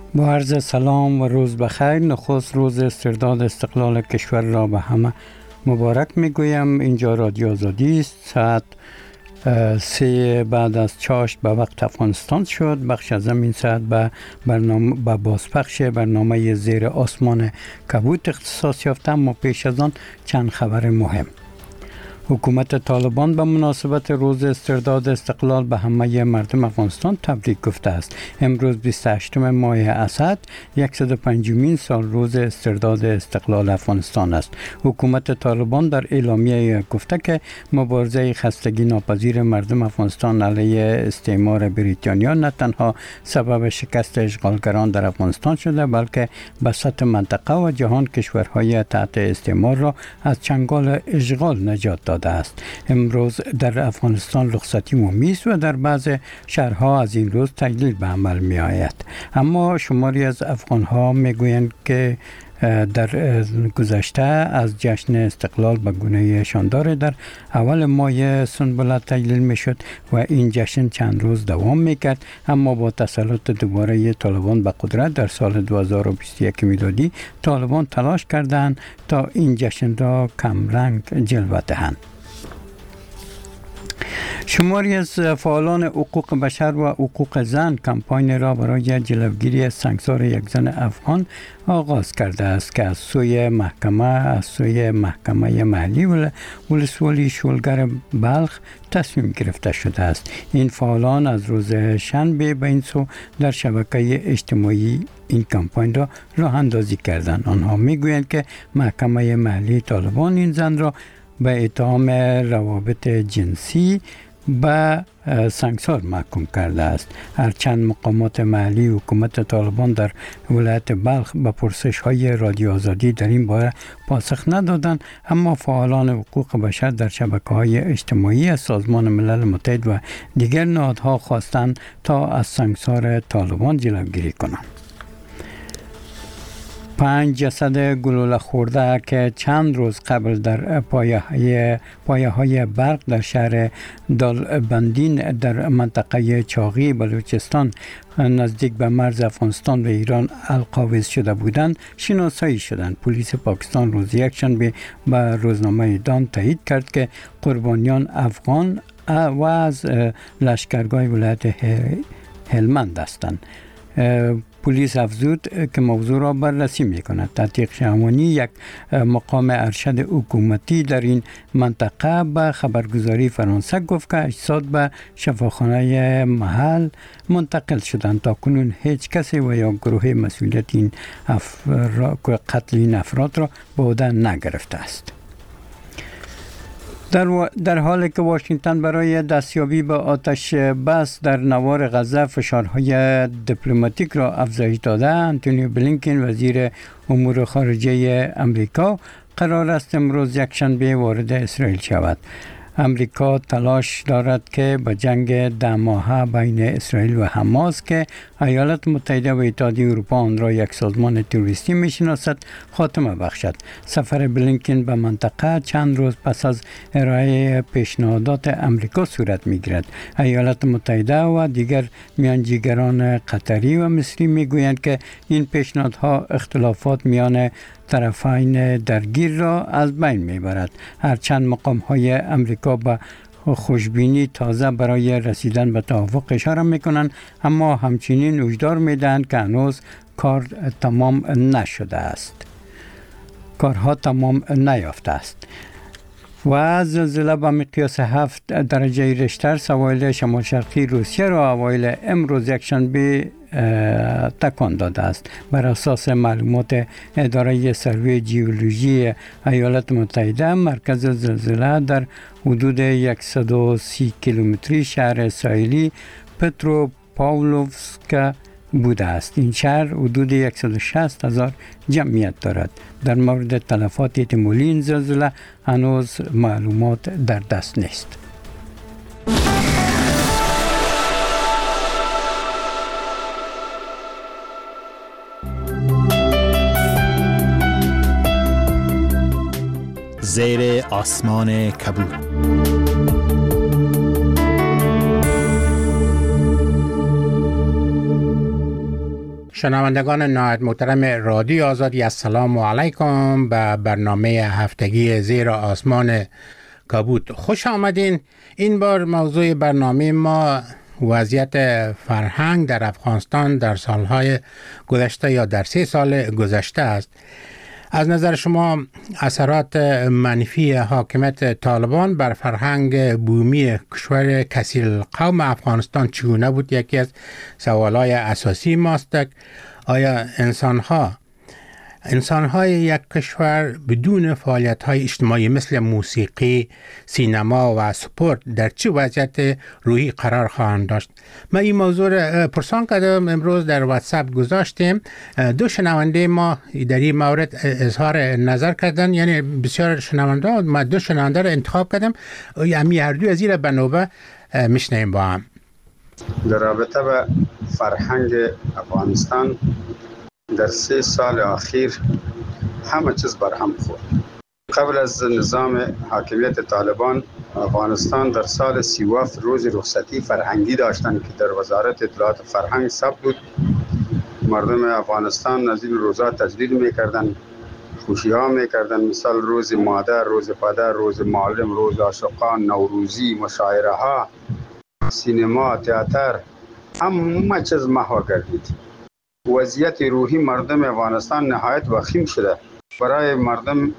با عرض سلام و روز بخیر. نخست روز استرداد استقلال کشور را به همه مبارک میگویم. اینجا رادیو آزادی است. ساعت 3 بعد از چاشت به وقت افغانستان شد. بخش از این ساعت به بازپخش برنامه زیر آسمان کبوت اختصاص یافته. اما پیش از آن چند خبر مهم. حکومت طالبان به مناسبت روز استرداد استقلال به همه مردم افغانستان تبریک گفته است. امروز 28 ماه اسد 105مین سال روز استرداد استقلال افغانستان است. حکومت طالبان در اعلامیه گفته که مبارزه خستگی ناپذیر مردم افغانستان علیه استعمار بریتانیا نه تنها سبب شکست اشغالگران در افغانستان شده، بلکه به سطح منطقه و جهان کشورهای تحت استعمار را از چنگال اشغال نجات داده است. امروز در افغانستان رخصتی عمومی است و در بعض شهرها از این روز تعطیل به عمل می آید. اما شماری از افغانها می گویند که در گذشته از جشن استقلال به گونه شاندار در اول ماه سنبلت تعطیل می شد و این جشن چند روز دوام می کرد. اما با تسلط دوباره طالبان به قدرت در سال 2021 میلادی طالبان تلاش کردند تا این جشن را کمرنگ جلوه دهند. شماری از فعالان حقوق بشر و حقوق زن کمپاین را برای جلوگیری از سنگسار یک زن افغان آغاز کرده است که از سوی محکمه محلی ولسوالی شولگر بلخ تصمیم گرفته شده است. این فعالان از روز شنبه به این سو در شبکه اجتماعی این کمپاین را راه اندازی کردند. آنها میگویند که محکمه محلی طالبان این زن را به اتهام روابط جنسی به سنگسار محکوم کرده است. هرچند مقامات محلی حکومت طالبان در ولایت بلخ به پرسش های رادیو آزادی در این باره پاسخ ندادند، اما فعالان حقوق بشر در شبکه های اجتماعی از سازمان ملل متحد و دیگر نهادها خواستند تا از سنگسار طالبان جلوگیری کنند. 5 جسد گلوله خورده که چند روز قبل در پایه های برق در شهر دالبندین در منطقه چاغی بلوچستان نزدیک به مرز افغانستان و ایران القابض شده بودند شناسایی شدند. پلیس پاکستان روز یکشنبه به روزنامه دان تایید کرد که قربانیان افغان و از لشکرگاه ولایت هلمند هستند. پلیس افزود که موضوع را بررسی می‌کند. تحقیق شهوانی یک مقام ارشد حکومتی در این منطقه به خبرگزاری فرانسه گفت که اجساد به شفاخانه محل منتقل شدند. تاکنون هیچ کسی و یا گروه مسئولیت این قتل این افراد را به عهده نگرفته است. در حالی که واشنگتن برای دستیابی به آتش بس در نوار غزه فشارهای دیپلماتیک را افزایش داده، انتونی بلینکن وزیر امور خارجه امریکا قرار است امروز یکشنبه وارد اسرائیل شود. امریکا تلاش دارد که به جنگ 10 ماهه بین اسرائیل و حماس که ایالات متحده و اتحادیه اروپا آن را یک سازمان تروریستی می‌شناسد خاتمه بخشد. سفر بلینکن به منطقه چند روز پس از ارائه پیشنهادات امریکا صورت می‌گیرد. ایالات متحده و دیگر میانجیگران قطری و مصری می‌گویند که این پیشنهادها اختلافات میان طرفین درگیر را از بین میبرد. هرچند مقام‌های امریکا به خوشبینی تازه برای رسیدن به توافق اشاره میکنند، اما همچنین هشدار میدهند که هنوز کارها تمام نیافته است. و زلزله به مقیاس 7 درجه ریشتر سواحل شمال شرقی روسیه را اوایل امروز یکشنبه تکان داده است. بر اساس معلومات اداره سروی جیولوژی ایالات متحده، مرکز زلزله در حدود 130 کیلومتری شهر ساحلی پتروپاولوفسک بوده است. این شهر حدود 160,000 جمعیت دارد. در مورد تلفات احتمالی این زلزله هنوز معلومات در دست نیست. زیر آسمان کبود. شنوندگان نهایت محترم رادیو آزادی، السلام علیکم به برنامه هفتگی زیر آسمان کبود. خوش آمدین. این بار موضوع برنامه ما وضعیت فرهنگ در افغانستان در سالهای گذشته یا در 3 سال گذشته است. از نظر شما اثرات منفی حاکمیت طالبان بر فرهنگ بومی کشور کثیر القوم افغانستان چگونه بود؟ یکی از سوالهای اساسی ماست. آیا انسانهای یک کشور بدون فعالیت‌های اجتماعی مثل موسیقی، سینما و سپورت در چه وضعیت روحی قرار خواهند داشت؟ من این موضوع را پرسان کردم، امروز در واتساپ گذاشتیم. 2 شنونده ما در این مورد اظهار نظر کردن، یعنی بسیار شنونده. من 2 شنونده را انتخاب کردم، هر دو از این را به نوبه میشنیم با هم. در رابطه با فرهنگ افغانستان در 3 سال اخیر همه چیز برهم خورد. قبل از نظام حاکمیت طالبان افغانستان در سال 37 روز رخصتی فرهنگی داشتند که در وزارت اطلاعات فرهنگ ثبت بود. مردم افغانستان از این روزا تجلیل میکردن، خوشی ها میکردن، مثال روز مادر، روز پدر، روز معلم، روز عاشقان، نوروزی، مشاعره ها، سینما، تئاتر، همه چیز محو گردید. وضعیت روحی مردم افغانستان نهایت وخیم شده. برای مردم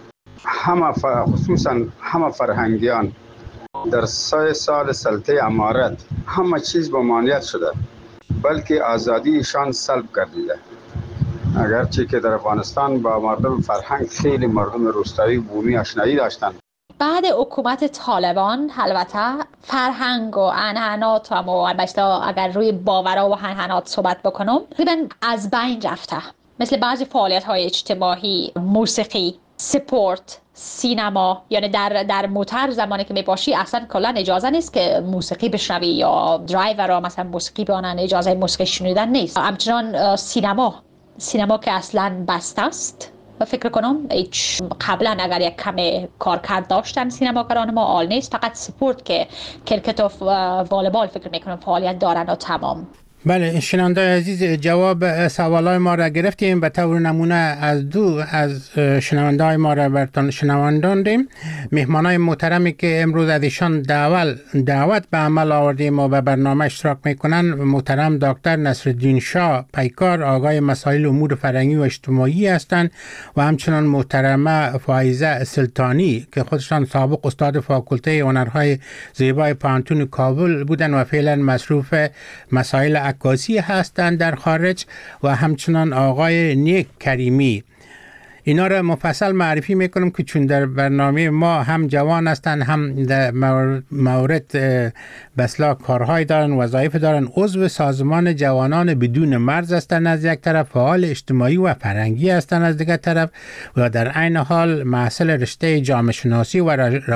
خصوصا همه فرهنگیان در 3 سال سلطه امارت همه چیز ممانعت شده، بلکه آزادیشان سلب گردیده. اگرچه که در افغانستان با مردم فرهنگ خیلی مردم روستایی بومی آشنایی داشتند. بعد حکومت طالبان البته فرهنگ و عنعنات و البته اگر روی باورها و عنعنات صحبت بکنم تقریبا از بین رفته. مثل بعضی فعالیت‌های اجتماعی، موسیقی، سپورت، سینما، یعنی در موتر زمانی که میباشی اصلا کلا اجازه نیست که موسیقی بشنوی یا درایورها مثلا موسیقی بیانن، اجازه موسیقی شنیدن نیست. همچنان سینما که اصلا بسته است. فکر کنم قبلا اگر یک کمی کارکرد داشتن سینماگران ما آل نیست، فقط سپورت که کرکت و والیبال فکر میکنم فعالیت دارن و تمام. بله شنونده عزیز، جواب سوالای ما را گرفتیم. به طور نمونه از 2 از شنونده های ما را برتان شنواندیم. مهمانای محترمی که امروز از ایشان دعوت به عمل آوردیم و به برنامه اشتراک میکنن، محترم دکتر نصرالدین شاه پیکار، آقای مسائل امور فرهنگی و اجتماعی هستند، و همچنان محترمه فائزه سلطانی که خودشان سابق استاد فاکولته هنرهای زیبای پانتون کابل بودن و فعلا مصروف مسائل عکاسی هستند در خارج، و همچنان آقای نیک کریمی. اینا را مفصل معرفی میکنم که چون در برنامه ما هم جوان هستند، هم در مورد بسلا کارهای دارن، وظایف دارن. عضو سازمان جوانان بدون مرز هستند از یک طرف، فعال اجتماعی و فرهنگی هستند از دیگر طرف، و در عین حال محصل رشته جامعه شناسی و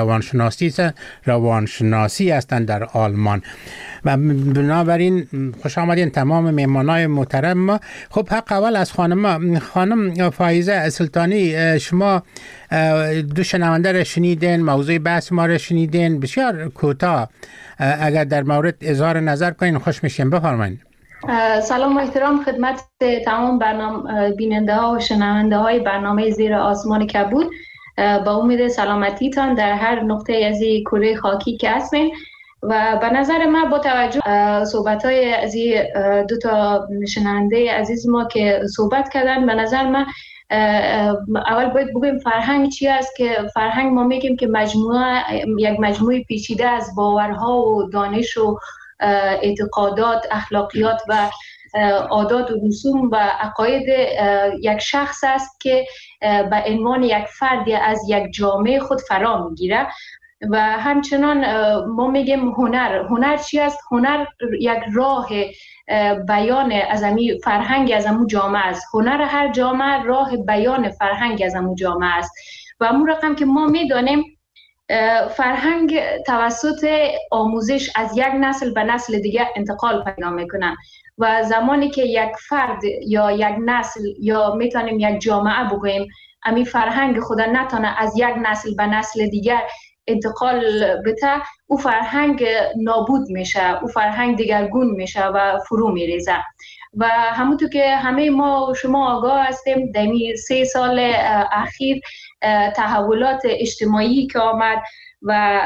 روانشناسی هستند در آلمان. و بنابراین خوش آمدین تمام مهمانای محترم ما. خب حق اول از خانم فائزه سلطانی، شما 2 شنونده را شنیدین، موضوع بحث ما را شنیدین، بسیار کوتاه اگر در مورد اظهار نظر کنین خوش میشیم. بفرمایید. سلام و احترام خدمت تمام برنامه بیننده ها و شنونده های برنامه زیر آسمان کبود. با امید سلامتیتان در هر نقطه از کره خاکی که هستین. و به نظر من با توجه صحبت‌های از 2 تا شنونده عزیز ما که صحبت کردن، به نظر من اول باید بگیم فرهنگ چی است. که فرهنگ ما میگیم که یک مجموعه پیچیده از باورها و دانش و اعتقادات، اخلاقیات و عادات و رسوم و عقاید یک شخص است که به عنوان یک فردی از یک جامعه خود فرا میگیره. و همچنان ما میگیم هنر چی است؟ هنر یک راه بیان از امی فرهنگ از امو جامعه است. هنر هر جامعه راه بیان فرهنگ از امو جامعه است. و امو رقم که ما میدانیم فرهنگ توسط آموزش از یک نسل به نسل دیگه انتقال پیدا میکنن، و زمانی که یک فرد یا یک نسل یا میتونیم یک جامعه بگوییم امی فرهنگ خود نتونه از یک نسل به نسل دیگر انتقال بده، او فرهنگ نابود میشه، او فرهنگ دیگرگون میشه و فرو میریزه. و همونطور که همه ما و شما آگاه هستیم در این 3 سال اخیر تحولات اجتماعی که آمد و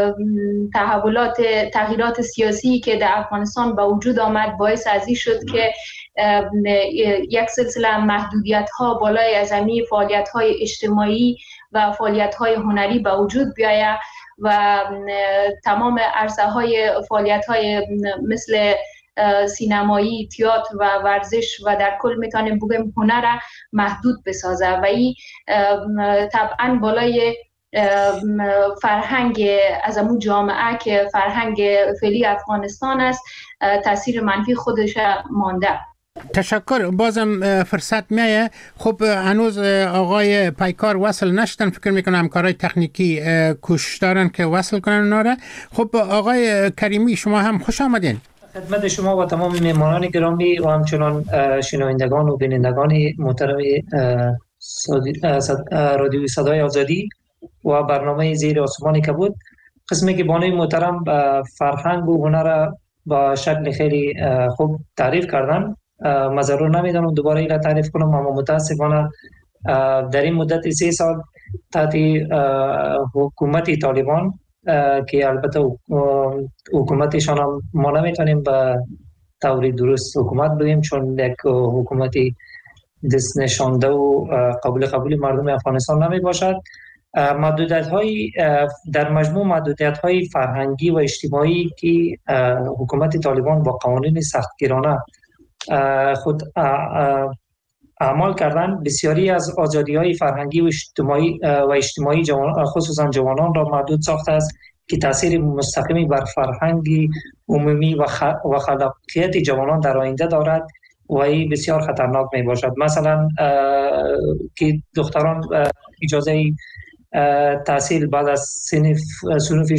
تغییرات سیاسی که در افغانستان به وجود آمد باعث از این شد که یک سلسله محدودیت ها بالای از همین فعالیت های اجتماعی و فعالیت های هنری به وجود بیاید و تمام عرصه های فعالیت های مثل سینمایی، تئاتر و ورزش و در کل میتونیم بگیم هنر را محدود بسازه و این طبعا بالای فرهنگ از امون جامعه که فرهنگ فعلی افغانستان است تاثیر منفی خودش مانده. تشکر. بازم فرصت میایه. خب هنوز آقای پیکار وصل نشدن، فکر میکنم همکارای تکنیکی کوشش دارن که وصل کنن اونا را. خب آقای کریمی شما هم خوش آمدین. خدمت شما و تمام مهمانان گرامی و همچنان شنوندگان و بینندگان محترم رادیوی صدای آزادی و برنامه زیر آسمان کبود. قسمی که بانوی محترم فرهنگ و هنر با شکل خیلی خوب تعریف کردن، من ضرور نمیدونم دوباره اینا تعریف کنم، اما متاسفانه در این مدت 3 سال تحت حکومت طالبان که البته حکومتشان هم ما نمیتونیم به طور درست حکومت بگیم چون یک حکومتی دست نشانده و قبول مردم افغانستان نمی باشد. محدودیت‌های در مجموع محدودیت‌های فرهنگی و اجتماعی که حکومت طالبان با قوانین سختگیرانه خود اعمال کردن، بسیاری از آزادی‌های فرهنگی و اجتماعی خصوصا جوانان را محدود ساخته است که تاثیر مستقیمی بر فرهنگ عمومی و خلاقیت جوانان در آینده دارد و این بسیار خطرناک می باشد. مثلا که دختران اجازه تحصیل بعد از صنف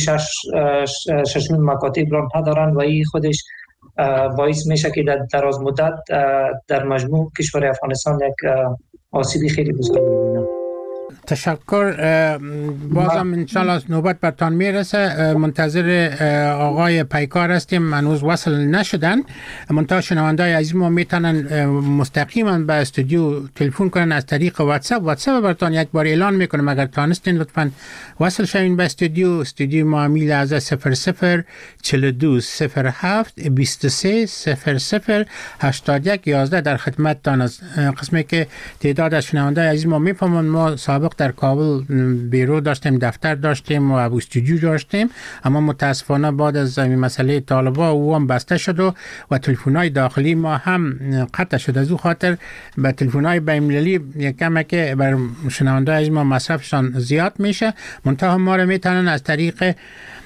6 مکاتب را ندارند و این خودش باعث میشه که در دراز مدت در مجموع کشور افغانستان یک آسیبی خیلی بزرگ می‌بینه. تشکر. بازم انشالله نوبت برتان میرسه. منتظر آقای پیکار هستیم، هنوز وصل نشدن. منتها شنوندای عزیز ما میتونن مستقیما به استودیو تلفن کنن از طریق واتساپ برتان یک بار اعلان میکنم. اگر تانستین لطفا وصل شوین به استودیو ما میل از 00 42 07 23 00 81 11 در خدمت تان است. قسمی که تعداد از شنوندای عزیز ما میفهمن ما سابق در کابل بیرو داشتیم، دفتر داشتیم و استودیو داشتیم، اما متاسفانه بعد از این مسئله طالبان او هم بسته شد و تلفن‌های داخلی ما هم قطع شد. از او خاطر به تلفن‌های بین‌المللی یکم که بر شنونده‌های از ما مصرفشان زیاد میشه. منتها ما رو میتونن از طریق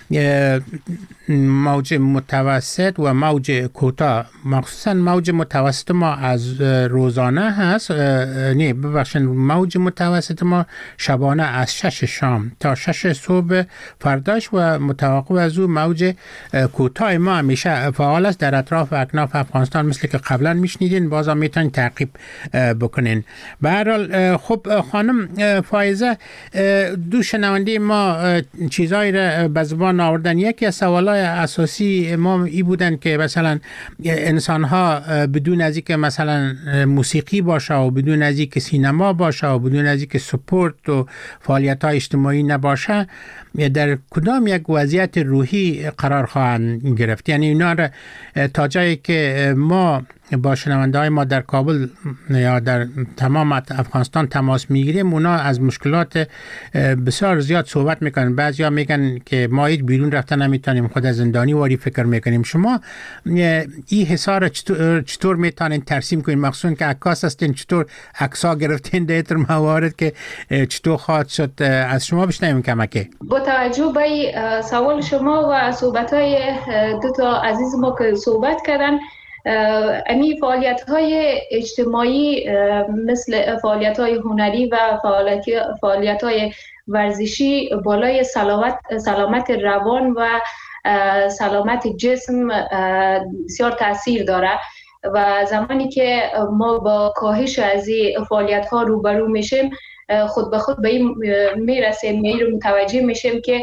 موج متوسط و موج کوتاه، مخصوصا موج متوسط ما از روزانه هست، موج متوسط ما شبانه از 6 شام تا 6 صبح فرداش و متوقع از او موج کوتاه ما همیشه فعال است در اطراف و اکناف افغانستان، مثل که قبلا میشنیدین، بازم میتونین تعقیب بکنین. به هر حال خب خانم فائزه، دو شنونده ما چیزایی را به زبان آوردن. یکی از سوالای اساسی ما ای بودن که مثلا انسان ها بدون از اینکه مثلا موسیقی باشه و بدون از اینکه سینما باشه و بدون از اینکه سپورت و فعالیت های اجتماعی نباشه در کدام یک وضعیت روحی قرار خواهند گرفت. یعنی اینا را تا جایی که ما با شنونده‌های ما در کابل یا در تمام افغانستان تماس میگیریم، اونا از مشکلات بسیار زیاد صحبت میکنن. بعضیا میگن که ما هیچ بیرون رفتن نمیتونیم، خود از زندانی واری فکر میکنیم. شما این حسار چطور میتونین ترسیم کنین؟ مخصوصا که عکاس هستین، چطور عکس‌ها گرفتین در این موارد که چطور خواهد شد؟ از شما بشنویم کمکی. با توجه به سوال شما و صحبت‌های دو تا عزیز ما که صحبت کردن، امی فعالیت‌های اجتماعی مثل فعالیت‌های هنری و فعالیت‌های ورزشی بالای سلامت روان و سلامت جسم بسیار تاثیر داره و زمانی که ما با کاهش از این فعالیت‌ها روبرو میشیم، خود به خود به این میرسیم، این رو متوجه میشیم که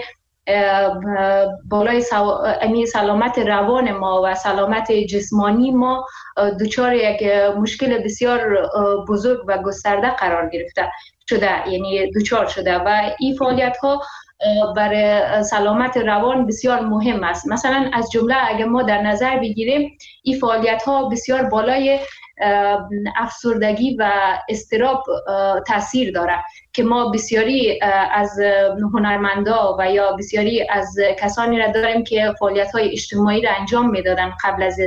بالای سلامت روان ما و سلامت جسمانی ما دچار یک مشکل بسیار بزرگ و گسترده قرار گرفته شده، یعنی دچار شده و این فعالیت ها برای سلامت روان بسیار مهم است. مثلا از جمله اگر ما در نظر بگیریم این فعالیت ها بسیار بالای افسردگی و اضطراب تاثیر داره که ما بسیاری از هنرمندا و یا بسیاری از کسانی را داریم که فعالیت های اجتماعی را انجام میدادن قبل از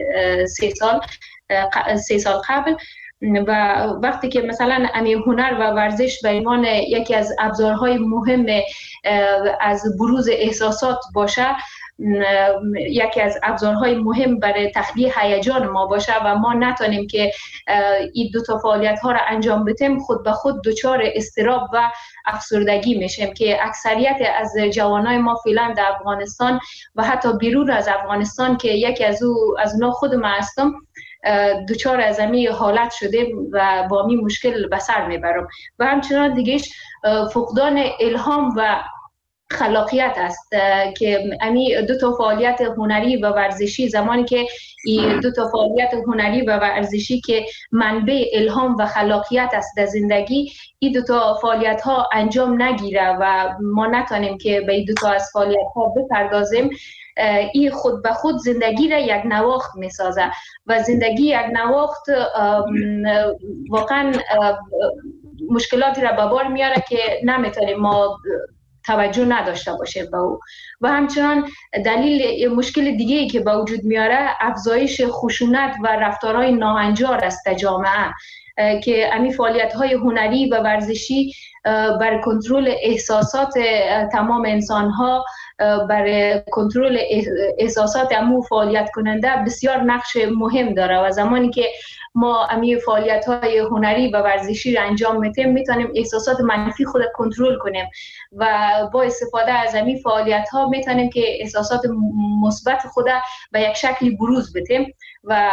3 سال قبل و وقتی که مثلا هنر و ورزش به عنوان یکی از ابزارهای مهم از بروز احساسات باشه، یکی از ابزارهای مهم برای تخلیه هیجان ما باشه و ما نتونیم که این دو تا فعالیت ها را انجام بدیم، خود به خود دچار اضطراب و افسردگی میشیم که اکثریت از جوانای ما فعلا در افغانستان و حتی بیرون از افغانستان که یکی از اونا خود ما هستم دچار از این حالت شده و با این مشکل به سر میبرم. و همچنان دیگهش فقدان الهام و خلاقیت است که امی دو تا فعالیت هنری و ورزشی، زمانی که این دو تا فعالیت هنری و ورزشی که منبع الهام و خلاقیت است در زندگی، این دو تا فعالیت ها انجام نگیره و ما نتونیم که به این دو تا از فعالیت ها بپردازیم، این خود به خود زندگی را یک نواخت می سازه و زندگی یک نواخت واقعا مشکلاتی را به بار میاره که نمیتونیم ما توجه نداشته باشه به او. و همچنان دلیل مشکل دیگه‌ای که به وجود میاره افزایش خشونت و رفتارهای ناهنجار است در جامعه که امی فعالیت‌های هنری و ورزشی بر کنترل احساسات تمام انسان‌ها، بر کنترل احساسات امو فعالیت کننده بسیار نقش مهم داره و زمانی که ما امی فعالیت‌های هنری و ورزشی را انجام میدیم میتونیم احساسات منفی خود کنترل کنیم و با استفاده از امی فعالیت‌ها میتونیم که احساسات مثبت خود به یک شکلی بروز بدیم و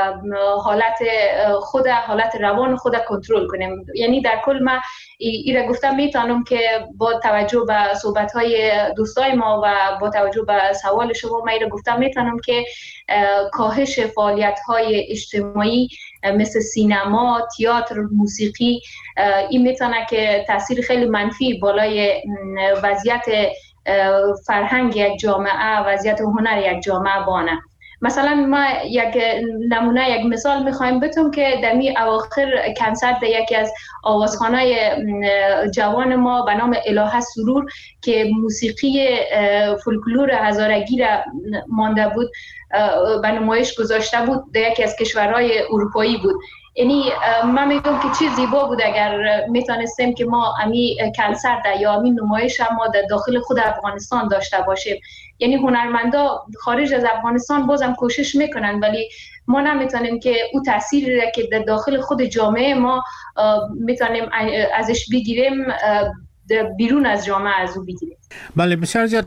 حالت روان خود کنترل کنیم. یعنی در کل ما ایره گفتم میتونم که با توجه به صحبت‌های دوستای ما و با توجه به سوال شما ما ایره گفتم میتونم که کاهش فعالیت‌های اجتماعی مثل سینما، تئاتر، موسیقی این میتونه که تاثیر خیلی منفی بالای وضعیت فرهنگ یک جامعه، وضعیت هنر یک جامعه بانه. مثلا ما یک مثال میخوایم بتونم که در می اواخر کنسرت در یکی از آوازخانه‌های جوان ما به نام الهه سرور که موسیقی فولکلور هزارگی را مانده بود به نمایش گذاشته بود در یکی از کشورهای اروپایی بود. یعنی من میگم که چی زیبا بود اگر میتونستیم که ما امی کنسرت یا امی نمایش ما در داخل خود افغانستان داشته باشیم. یعنی هنرمندا خارج از افغانستان بازم کوشش میکنن ولی ما نمیتونیم که او تأثیری را که در داخل خود جامعه ما میتونیم ازش بگیریم بیرون از جامعه از او بگیریم. بله بسیار زیاد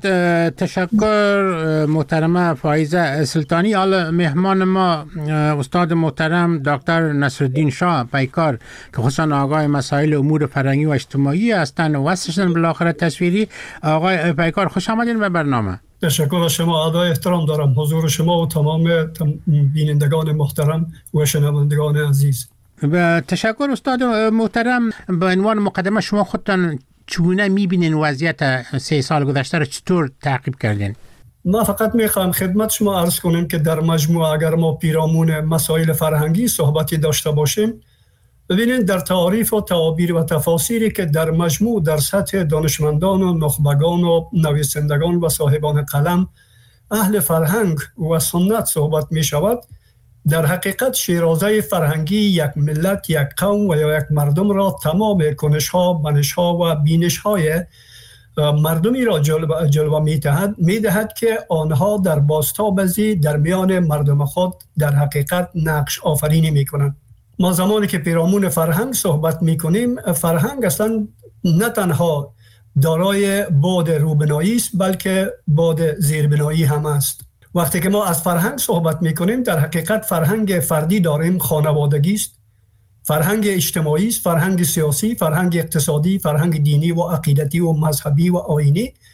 تشکر محترمه فائزه سلطانی. حالا مهمان ما استاد محترم دکتر نصرالدین شاه پیکار که خصوصا آقای مسائل امور فرهنگی و اجتماعی هستند و هستند بالاخره تصویری. آقای پیکار خوش آمدین به برنامه. تشکر از شما، ادای احترام دارم حضور شما و تمام بینندگان محترم و شنوندگان عزیز. تشکر استاد محترم. به عنوان مقدمه شما خودتان چگونه میبینین وضعیت 3 سال گذشته را چطور تعقیب کردین؟ ما فقط میخوام خدمت شما عرض کنیم که در مجموع اگر ما پیرامون مسائل فرهنگی صحبتی داشته باشیم، ببینید در تعریف و تعابیر و تفاسیری که در مجموع در سطح دانشمندان و نخبگان و نویسندگان و صاحبان قلم اهل فرهنگ و سنت صحبت می شود، در حقیقت شیرازه فرهنگی یک ملت، یک قوم و یا یک مردم را تمام کنش‌ها، منش‌ها و بینش‌های مردمی را جلوه می‌دهد که آنها در بازتابی در میان مردم خود در حقیقت نقش آفرینی می‌کنند. ما زمانی که پیرامون فرهنگ صحبت می‌کنیم، فرهنگ اصلا نه تنها دارای بعد روبنایی است بلکه بعد زیربنایی هم است. وقتی که ما از فرهنگ صحبت میکنیم در حقیقت فرهنگ فردی داریم، خانوادگی است، فرهنگ اجتماعی است، فرهنگ سیاسی، فرهنگ اقتصادی، فرهنگ دینی و عقیدتی و مذهبی و آیینی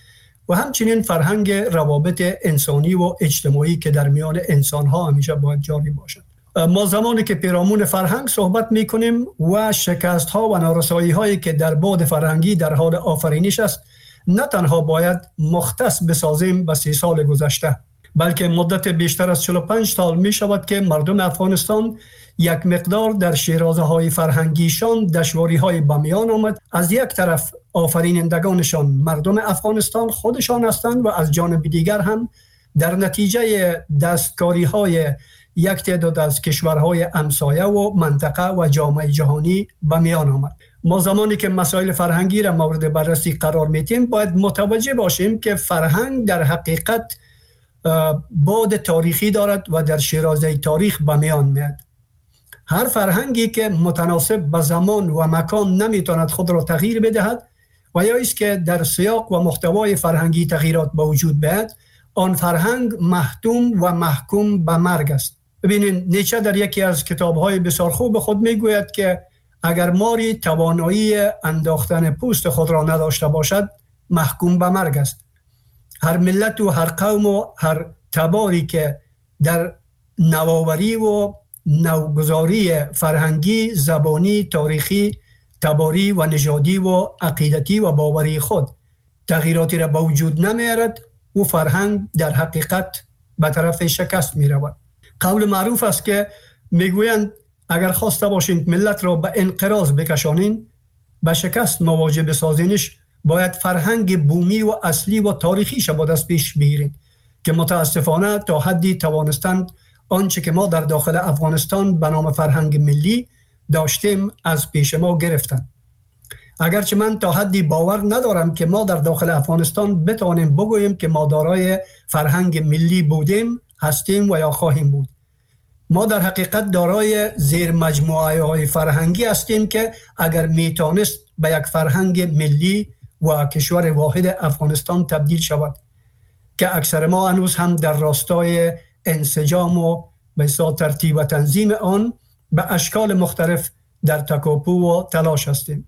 و همچنین فرهنگ روابط انسانی و اجتماعی که در میان انسان ها همیشه باید جاری باشد. ما زمانی که پیرامون فرهنگ صحبت می کنیم و شکست ها و نارسایی هایی که در بعد فرهنگی در حال آفرینش است، نه تنها باید مختص بسازیم به 30 سال گذشته، بلکه مدت بیشتر از 45 سال می شود که مردم افغانستان یک مقدار در شیرازه های فرهنگیشان دشواری های به میان آمد. از یک طرف آفرینندگانشان مردم افغانستان خودشان هستند و از جانب دیگر هم در نتیجه دستکاری های یک تعداد از کشورهای همسایه و منطقه و جامعه جهانی به میان آمد. ما زمانی که مسائل فرهنگی را مورد بررسی قرار میدیم باید متوجه باشیم که فرهنگ در حقیقت بعد تاریخی دارد و در شیرازه تاریخ به میان میاد. هر فرهنگی که متناسب به زمان و مکان نمیتواند خود را تغییر بدهد و یا است که در سیاق و محتوای فرهنگی تغییرات به وجود بیاید، آن فرهنگ محتوم و محکوم به مرگ است. ببینید نیچه در یکی از کتاب‌های بسیار خوب خود میگوید که اگر ماری توانایی انداختن پوست خود را نداشته باشد محکوم به مرگ است. هر ملت و هر قوم و هر تباری که در نوآوری و نوگذاری فرهنگی، زبانی، تاریخی، تباری و نژادی و عقیدتی و باوری خود تغییراتی را به وجود نمیارد و فرهنگ در حقیقت به طرف شکست می رود. قول معروف است که میگویند اگر خواسته باشین ملت را به انقراض بکشانین، به شکست مواجه بسازینش، باید فرهنگ بومی و اصلی و تاریخی شما دست پیش بگیرید که متاسفانه تا حدی توانستند آنچه که ما در داخل افغانستان به نام فرهنگ ملی داشتیم از پیش ما گرفتند. اگرچه من تا حدی باور ندارم که ما در داخل افغانستان بتوانیم بگوییم که ما دارای فرهنگ ملی بودیم، هستیم و یا خواهیم بود. ما در حقیقت دارای زیر مجموعه های فرهنگی هستیم که اگر میتونست به یک فرهنگ ملی و کشور واحد افغانستان تبدیل شود که اکثر ما هنوز هم در راستای انسجام و به ترتیب و تنظیم آن به اشکال مختلف در تکاپو و تلاش هستیم.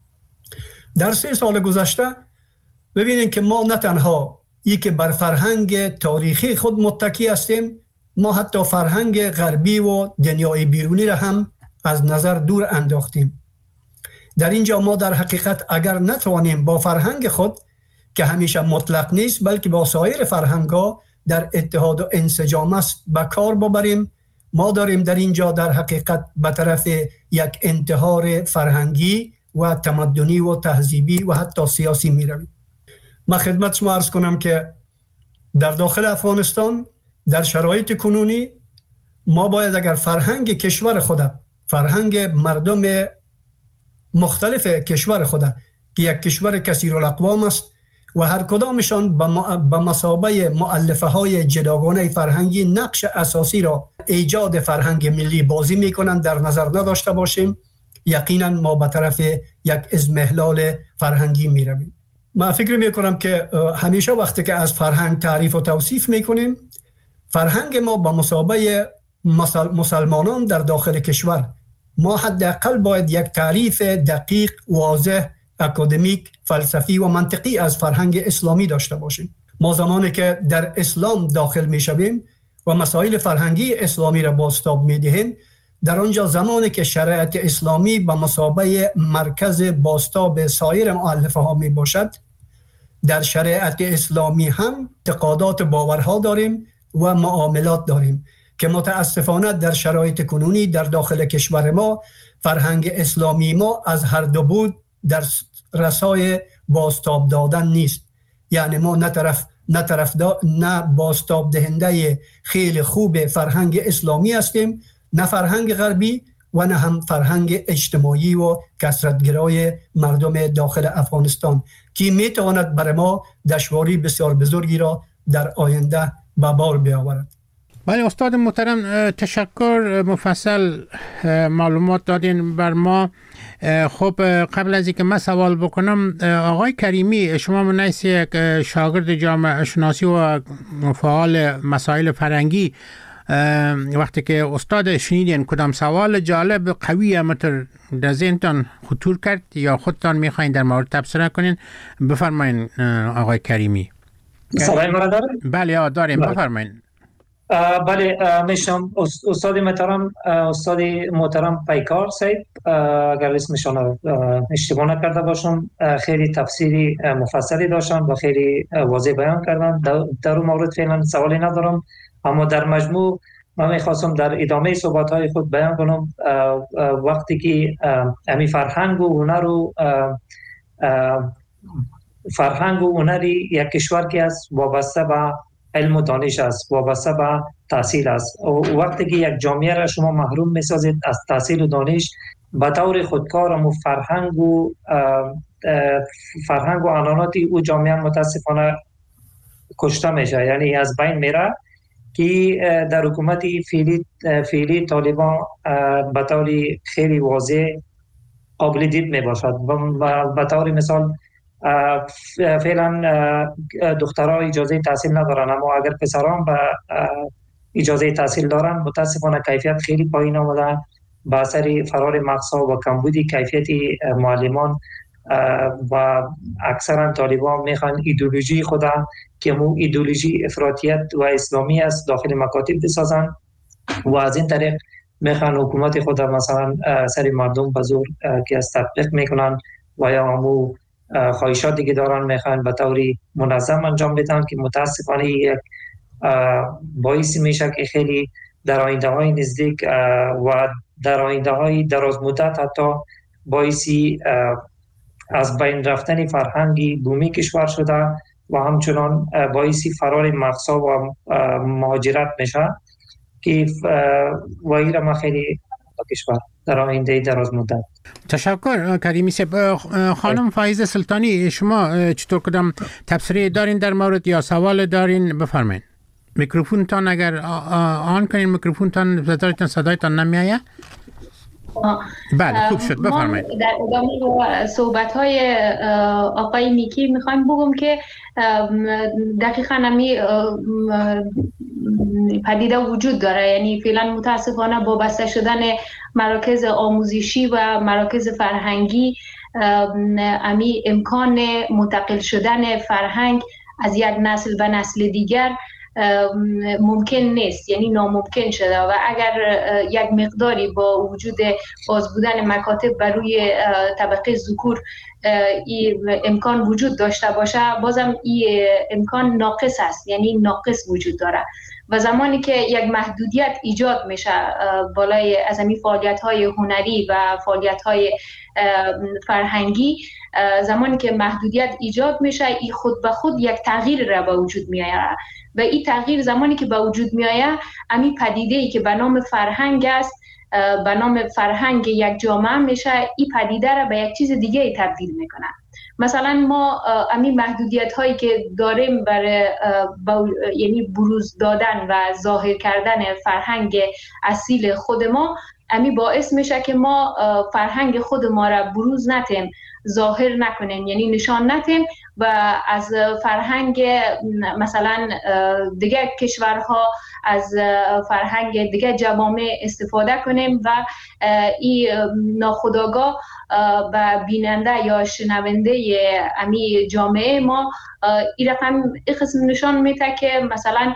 در 3 سال گذشته ببینید که ما نه تنها که بر فرهنگ تاریخی خود متکی هستیم، ما حتی فرهنگ غربی و دنیای بیرونی را هم از نظر دور انداختیم. در اینجا ما در حقیقت اگر نتوانیم با فرهنگ خود که همیشه مطلق نیست بلکه با سایر فرهنگ‌ها در اتحاد و انسجام است به کار ببریم، ما داریم در اینجا در حقیقت به طرف یک انتحار فرهنگی و تمدنی و تهذیبی و حتی سیاسی می رویم. من خدمت شما عرض کنم که در داخل افغانستان در شرایط کنونی ما باید اگر فرهنگ کشور خود، فرهنگ مردم مختلف کشور خود که یک کشور کثیرالاقوام است و هر کدامشان به مثابه مؤلفه های جداگانه فرهنگی نقش اساسی را ایجاد فرهنگ ملی بازی می کنند در نظر نداشته باشیم، یقینا ما به طرف یک اضمحلال فرهنگی می رویم. من فکر می کنم که همیشه وقتی که از فرهنگ تعریف و توصیف می کنیم، فرهنگ ما به مثابه مسلمانان در داخل کشور، ما حداقل باید یک تعریف دقیق، واضح، اکادمیک، فلسفی و منطقی از فرهنگ اسلامی داشته باشیم. ما زمانی که در اسلام داخل می شویم و مسائل فرهنگی اسلامی را بازتاب می دهیم، در آنجا زمانی که شریعت اسلامی به مثابه مرکز بازتاب سایر مؤلفه ها می باشد، در شریعت اسلامی هم اعتقادات باورها داریم و معاملات داریم که متاسفانه در شرایط کنونی در داخل کشور ما فرهنگ اسلامی ما از هر دو بود در رسای بازتاب دادن نیست. یعنی ما نه بازتاب دهنده خیلی خوب فرهنگ اسلامی هستیم، نه فرهنگ غربی و نه هم فرهنگ اجتماعی و کثرت‌گرای مردم داخل افغانستان که میتواند برای ما دشواری بسیار بزرگی را در آینده به بار بیاورد. بله استاد محترم، تشکر، مفصل معلومات دادین بر ما. خب قبل از اینکه من سوال بکنم، آقای کریمی، شما منیس یک شاگرد جامعه شناسی و فعال مسائل فرهنگی، وقتی که استاد شنیدین کدام سوال جالب قوی امتر در ذهنتان خطور کرد یا خودتان میخواین در مورد تبصره کنین، بفرمایین آقای کریمی. صدای مرا داره؟ بله داریم، بله. بفرمایید. بله میشم استاد محترم پیکار صاحب، اگر اسمشان اشتباه نکرده باشم، خیلی تفسیری مفصلی داشتن و خیلی واضح بیان کردن. در اون مورد فعلا سوالی ندارم، اما در مجموع من میخواستم در ادامه صحبت های خود بیان کنم وقتی که امی فرهنگ و هنری یک کشور که است وابسته به علم و دانش است، وابسته به تحصیل است. وقتی که یک جامعه را شما محروم میسازید از تحصیل و دانش، به طور خودکار و فرهنگ و عنعنات او جامعه متاسفانه کشته میشه، یعنی از بین میره، که در حکومت فعلی طالبان به طور خیلی واضح قابل دید می باشد. به طور مثال فعلا دخترها اجازه تحصیل ندارن، اما اگر پسران به اجازه تحصیل دارن، متاسفانه کیفیت خیلی پایین آمده به اثر فرار مغزها و کمبود کیفیت معلمان و اکثرا طالبان میخوان ایدئولوژی خود که مو ایدئولوژی افراطیت و اسلامی است داخل مکاتب بسازن و از این طریق میخوان حکومت خود مثلا سر مردم به زور که از تطبیق میکنن و یا همو خواهشاتی که دارن میخوان به طور منظم انجام بدن، که متاسفانه یک باعث میشه که خیلی در آینده های نزدیک و در آینده های دراز مدت حتی باعثی از بین رفتن فرهنگی بومی کشور شده و همچنان باعثی فرار مغزها و مهاجرت میشه، که و این را ما خیلی کشور در آینده دراز مدت. تشکر کریمی صاحب. خانم فایزه سلطانی، شما چطور کدام تبصره دارین در مورد یا سوال دارین؟ بفرمایید. میکروفونتان اگر آن کنین، میکروفونتان صدایتان نمیآید. بله خوب شد، بفرمایید. در ادامه صحبت‌های آقای میکی میخوایم بگم که دقیقاً همی پدیده وجود داره، یعنی فعلا متاسفانه با بسته شدن مراکز آموزشی و مراکز فرهنگی همی امکان منتقل شدن فرهنگ از یک نسل به نسل دیگر ممکن نیست، یعنی ناممکن شده و اگر یک مقداری با وجود باز بودن مکاتب بر روی طبقه ذکور امکان وجود داشته باشه، بازم این امکان ناقص است، یعنی ناقص وجود داره و زمانی که یک محدودیت ایجاد میشه بالای از همین فعالیت‌های هنری و فعالیت‌های فرهنگی، زمانی که محدودیت ایجاد میشه این خود به خود یک تغییر را به وجود میاره و این تغییر زمانی که به وجود میآید امی پدیده‌ای که به نام فرهنگ است، به نام فرهنگ یک جامعه میشه، این پدیده را به یک چیز دیگه تبدیل میکنه. مثلا ما امی محدودیت هایی که داریم برای یعنی بروز دادن و ظاهر کردن فرهنگ اصیل خود ما، امی باعث میشه که ما فرهنگ خود ما را بروز نتیم، ظاهر نکنیم، یعنی نشان نتیم و از فرهنگ مثلا دیگه کشورها، از فرهنگ دیگه جوامع استفاده کنیم و این ناخودآگاه و بیننده یا شنونده امی جامعه ما این قسم نشان میده که مثلا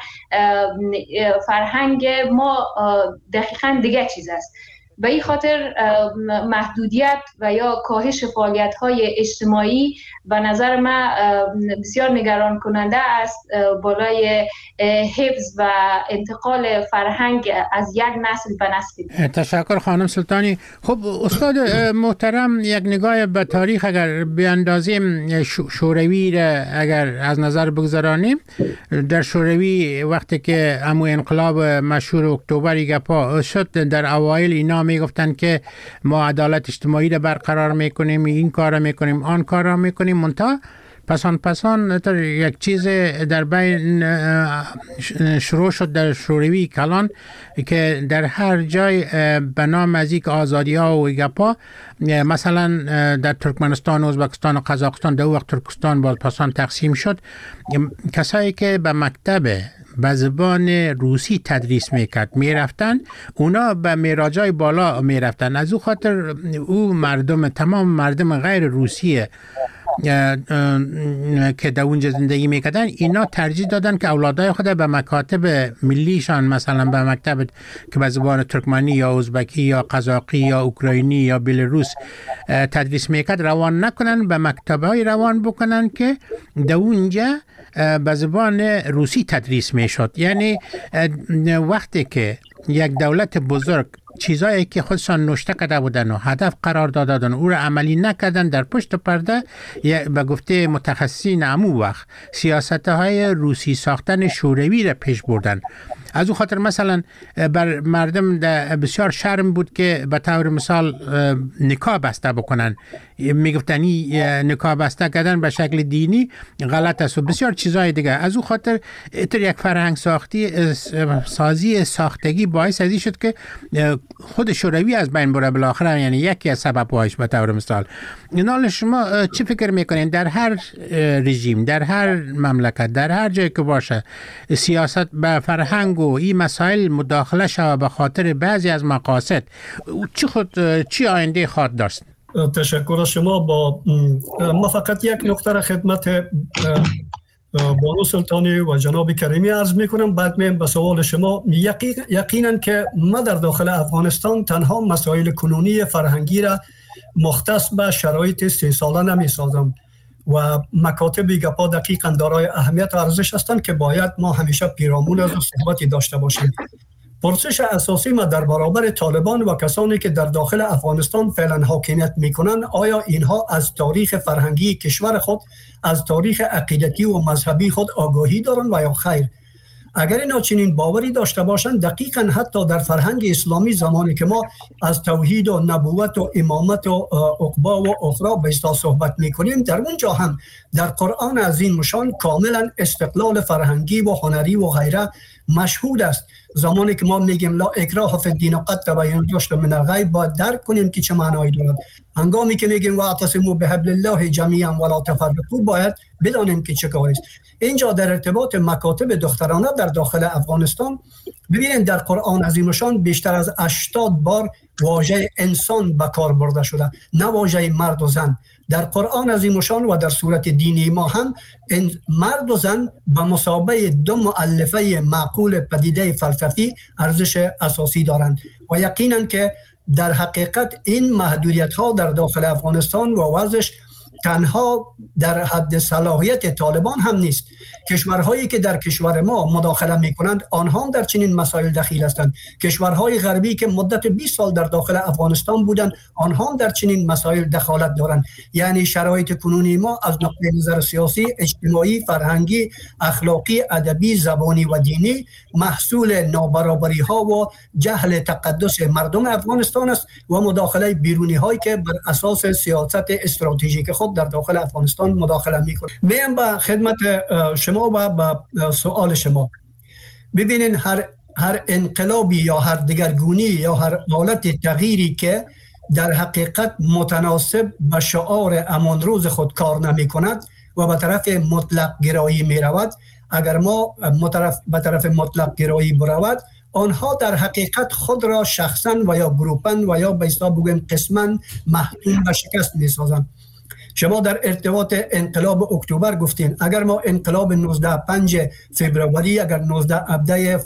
فرهنگ ما دقیقاً دیگه چیز است. به این خاطر محدودیت و یا کاهش فعالیت‌های اجتماعی به نظر من بسیار نگران کننده است بالای حفظ و انتقال فرهنگ از یک نسل به نسل. تشکر خانم سلطانی. خب استاد محترم، یک نگاه به تاریخ اگر بیاندازیم، شوروی را اگر از نظر بگذارانیم، در شوروی وقتی که امو انقلاب مشهور اکتبر گپا شد، در اوایل اینا میگفتن که ما عدالت اجتماعی را برقرار میکنیم، این کار را میکنیم، آن کار را میکنیم، منتها پسان یک چیز در بین شروع شد در شوروی کلان که در هر جای به نام از یک آزادی ها و گپا، مثلا در ترکمنستان، ازبکستان و قزاقستان، در وقت ترکستان باز پسان تقسیم شد، کسایی که به مکتب به زبان روسی تدریس میکرد میرفتن، اونا به معراجای بالا میرفتن. از او خاطر او تمام مردم غیر روسیه که در اونجا زندگی میکردن، اینا ترجیح دادن که اولادای خود به مکاتب ملیشان، مثلا به مکتب که به زبان ترکمنی یا ازبکی یا قزاقی یا اوکراینی یا بلاروس تدریس میکرد روان نکنن، به مکتب‌های روان بکنن که در اونجا به زبان روسی تدریس میشد. یعنی وقتی که یک دولت بزرگ چیزایی که خودشان نوشته کرده بودن و هدف قرار دادن او را عملی نکردن، در پشت پرده به گفته متخصصین امو وقت سیاست‌های روسی ساختن شوروی را پیش بردن. از او خاطر مثلا بر مردم بسیار شرم بود که به طور مثال نکاح بسته بکنن. میگفتن نکاح بسته کردن به شکل دینی غلط است و بسیار چیزهای دیگه. از او خاطر یک فرهنگ سازی ساختگی باعث ازی شد که خود شوروی از بین بره بالاخره، یعنی یکی از سبب‌هاش به طور مثال. اینا شما چی فکر میکنین در هر رژیم، در هر مملکت، در هر جایی که باشه سیاست به فرهنگ و این مسائل مداخله شود به خاطر بعضی از مقاصد، چی آینده خواهد داشت؟ تشکر از شما. ما فقط یک نکته را خدمت بانو سلطانی و جناب کریمی عرض میکنم، بعد میم به سوال شما. یقینا که ما در داخل افغانستان تنها مسائل کنونی فرهنگی را مختص به شرایط 3 ساله نمی سازم و مکاتب گپا دقیقاً دارای اهمیت و ارزش هستند که باید ما همیشه پیرامون از صحبتی داشته باشیم. پرسش اساسی ما در برابر طالبان و کسانی که در داخل افغانستان فعلا حاکمیت میکنن، آیا اینها از تاریخ فرهنگی کشور خود، از تاریخ عقیدتی و مذهبی خود آگاهی دارند و یا خیر؟ اگر اینا چنین باوری داشته باشند، دقیقاً حتی در فرهنگ اسلامی زمانی که ما از توحید و نبوت و امامت و عقبا و اخرى به اصطلاح صحبت میکنیم، در اونجا هم در قرآن عظیم شان کاملا استقلال فرهنگی و هنری و غیره مشهود است. زمانی که ما میگیم لا اکراه فی الدین قد تبین الرشد من الغی، باید درک کنیم که چه معنایی دارد. هنگامی که میگیم واعتصموا بحبل الله جمیعا ولا تفرقوا، باید بدانیم که چه کاری است. اینجا در ارتباط مکاتب دخترانه در داخل افغانستان ببینید در قرآن عظیم شان بیشتر از 80 بار واژه انسان به کار برده شده، نه واژه مرد و زن. در قرآن عظیم شان و در صورت دینی ما هم مرد و زن به مثابه 2 مؤلفه معقول پدیده فلسفی ارزش اساسی دارند و یقینا که در حقیقت این محدودیت ها در داخل افغانستان و وضعش تنها در حد صلاحیت طالبان هم نیست. کشورهایی که در کشور ما مداخله میکنند آنها هم در چنین مسائل دخیل هستند. کشورهای غربی که مدت 20 سال در داخل افغانستان بودند آنها هم در چنین مسائل دخالت دارند. یعنی شرایط کنونی ما از نقطه نظر سیاسی، اجتماعی، فرهنگی، اخلاقی، ادبی، زبانی و دینی محصول نابرابری ها و جهل تقدس مردم افغانستان است و مداخله بیرونی هایی که بر اساس سیاست استراتژیک خود در داخل افغانستان مداخله میکنه. میام به خدمت شما و به سوال شما. ببینین هر انقلابی یا هر دگرگونی یا هر حالت تغییری که در حقیقت متناسب با شعار امان روز خود کار نمی کند و به طرف مطلق گرایی می رود، اگر ما به طرف مطلق گرایی برود، آنها در حقیقت خود را شخصا و یا گروپا و یا به اصطلاح بگویم قسما محکوم به شکست می سازند. شما در ارتباط انقلاب اکتبر گفتین اگر ما انقلاب 19 فوریه اگر 19 ابده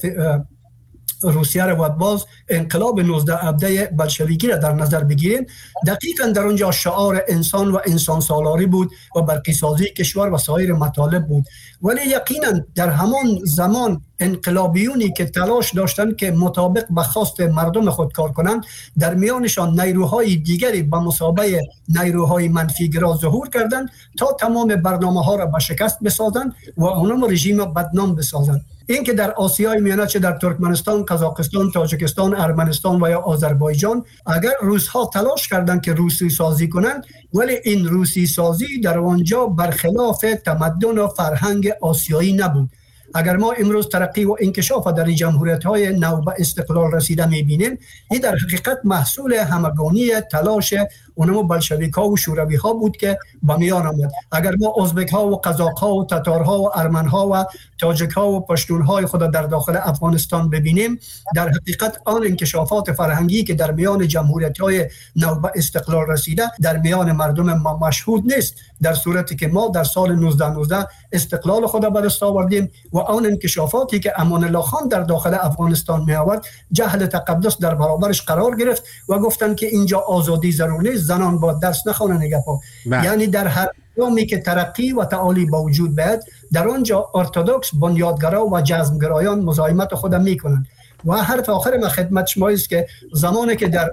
روسیه را و باز انقلاب 19 ابده بلشویکی را در نظر بگیریم، دقیقاً در اونجا شعار انسان و انسان سالاری بود و برقی‌سازی کشور و سایر مطالب بود. ولی یقینا در همان زمان انقلابیونی که تلاش داشتند که مطابق به خواست مردم خود کار کنند، در میانشان نیروهای دیگری به مثابه نیروهای منفیگرا ظهور کردند تا تمام برنامه ها را به شکست بسازند و اونم رژیم بدنام بسازند. این که در آسیای میانه چه در ترکمنستان، قزاقستان، تاجیکستان، ارمنستان و یا آذربایجان اگر روس‌ها تلاش کردند که روسی سازی کنند، ولی این روسی سازی در آنجا برخلاف تمدن و فرهنگ آسیایی نبود. اگر ما امروز ترقی و انکشاف در جمهوریت‌های نو به استقلال رسیده می‌بینیم، این در حقیقت محصول همگانی تلاش اونمو بلشویک ها و شوروی ها بود که به میان آمد. اگر ما ازبک ها و قزاق ها و تتار ها و ارمن ها و تاجک ها و پشتون های خود در داخل افغانستان ببینیم، در حقیقت آن انکشافات فرهنگی که در میان جمهوریت های نو به استقلال رسیده در میان مردم ما مشهود نیست، در صورتی که ما در سال 1919 استقلال خود به دست آوردیم و آن انکشافاتی که امان الله خان در داخل افغانستان می آورد جهل تقدس در برابرش قرار گرفت و گفتند که اینجا آزادی ضرور نیست، زنان با درس نخوانند نگپا. یعنی در هر جامی که ترقی و تعالی با وجود بیاد، در آنجا ارتدوکس، بنیادگرا و جذمگرایان مزاحمت خود میکنند. و حرف آخر من خدمت شما است که زمانی که در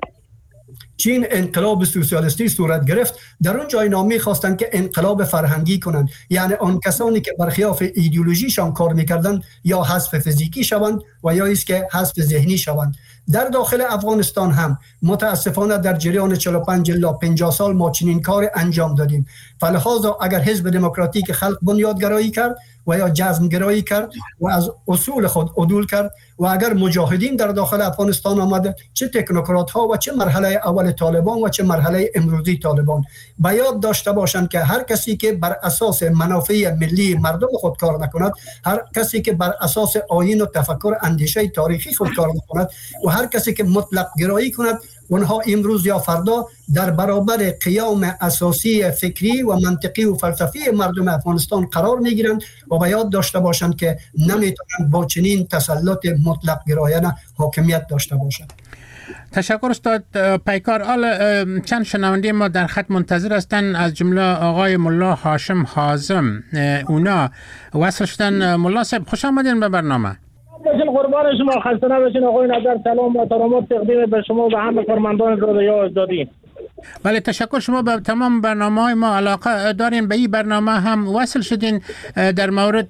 چین انقلاب سوسیالیستی صورت گرفت، در اون جای نامی خواستند که انقلاب فرهنگی کنند، یعنی آن کسانی که برخلاف ایدئولوژیشان کار میکردند یا حذف فیزیکی شوند و یا است که حذف ذهنی شوند. در داخل افغانستان هم متاسفانه در جریان 45 الی 50 سال ما چنین کار انجام دادیم. فلهذا اگر حزب دموکراتیک خلق بنیادگرایی کرد و یا جذمگرایی کرد و از اصول خود عدول کرد و اگر مجاهدین در داخل افغانستان آمده، چه تکنوکرات ها و چه مرحله اول طالبان و چه مرحله امروزی طالبان، به یاد داشته باشند که هر کسی که بر اساس منافع ملی مردم خود کار نکند، هر کسی که بر اساس آیین و تفکر اندیشه تاریخی خود کار نکند و هر کسی که مطلق گرایی کند، اونها امروز یا فردا در برابر قیام اساسی فکری و منطقی و فلسفی مردم افغانستان قرار میگیرند و به یاد داشته باشند که نمیتونند با چنین تسلط مطلق گرایانه حاکمیت داشته باشند. تشکر استاد پیکار. چند شنونده ما در خط منتظر هستند، از جمله آقای ملا هاشم حازم. اونا وصل شدن. ملا صاحب خوش آمدین به برنامه. قربان شما، خسته نباشین. آقای نظر سلام و احترامات تقدیم به شما و همه کارمندان رادیو آزادی. بله تشکر. شما به تمام برنامه‌های ما علاقه دارین، به این برنامه هم وصل شدین. در مورد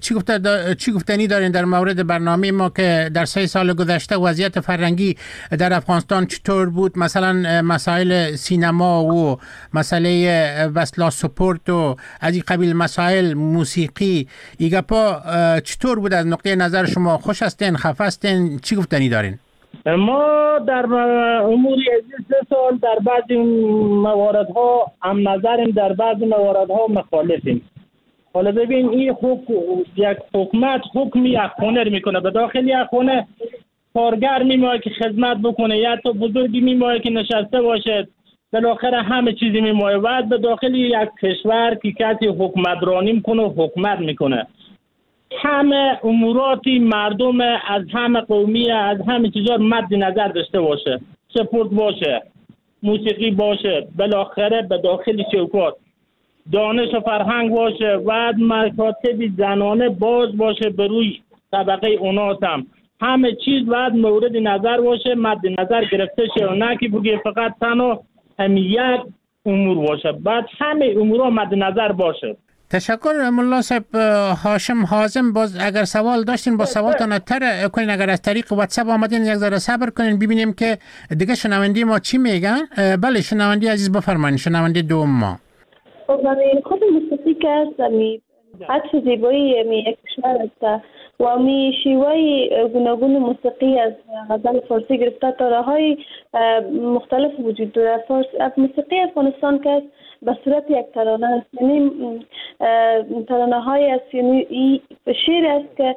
چی گفتنی دارین در مورد برنامه ما که در 3 سال گذشته وضعیت فرهنگی در افغانستان چطور بود؟ مثلا مسائل سینما و مسئله وصلا سپورت و از این قبیل مسائل، موسیقی، ایگپا چطور بود از نقطه نظر شما؟ خوش هستین، خفه هستین؟ چی گفتنی دارین؟ ما در امور 3 سال در بعضی مواردها هم نظریم، در بعضی مواردها مخالفیم. حالا ببین، این یک حکومت حکم یک خونه میکنه، به داخل یک خونه کارگر میمونه که خدمت بکنه، یا تو بزرگی میمونه که نشسته باشه، بالاخره همه چیزی میمونه. بعد به داخل یک کشور که کسی حکمرانی میکنه و حکومت میکنه، همه اموراتی مردم از همه قومی از همه چیزا مد نظر داشته باشه، سپورت باشه، موسیقی باشه، بالاخره به داخل چوکات دانش و فرهنگ باشه، بعد مکاتب زنانه باز باشه به روی طبقه اوناس هم همه چیز بعد مورد نظر باشه، مد نظر گرفته شه و نه که بگه فقط تنها یک امور باشه، بعد همه امورا مد نظر باشه. تشکر ملا صاحب. هاشم حازم، باز اگر سوال داشتین با سوالتان تر کنین، اگر از طریق واتساپ آمدین یک ذره صبر کنین ببینیم که دیگه شنونده ما چی میگن. بله شنونده عزیز بفرمایید، شنونده دوم ما. خب من خود موسیقی که است عطف زیبایی یک کشور است و شیوه گوناگون موسیقی از غزل فارسی گرفته تا راه‌های مختلف وجود دارد. موسیقی افغانستان که است به صورت یک ترانه است، یعنی ترانه های است، یعنی شعر است که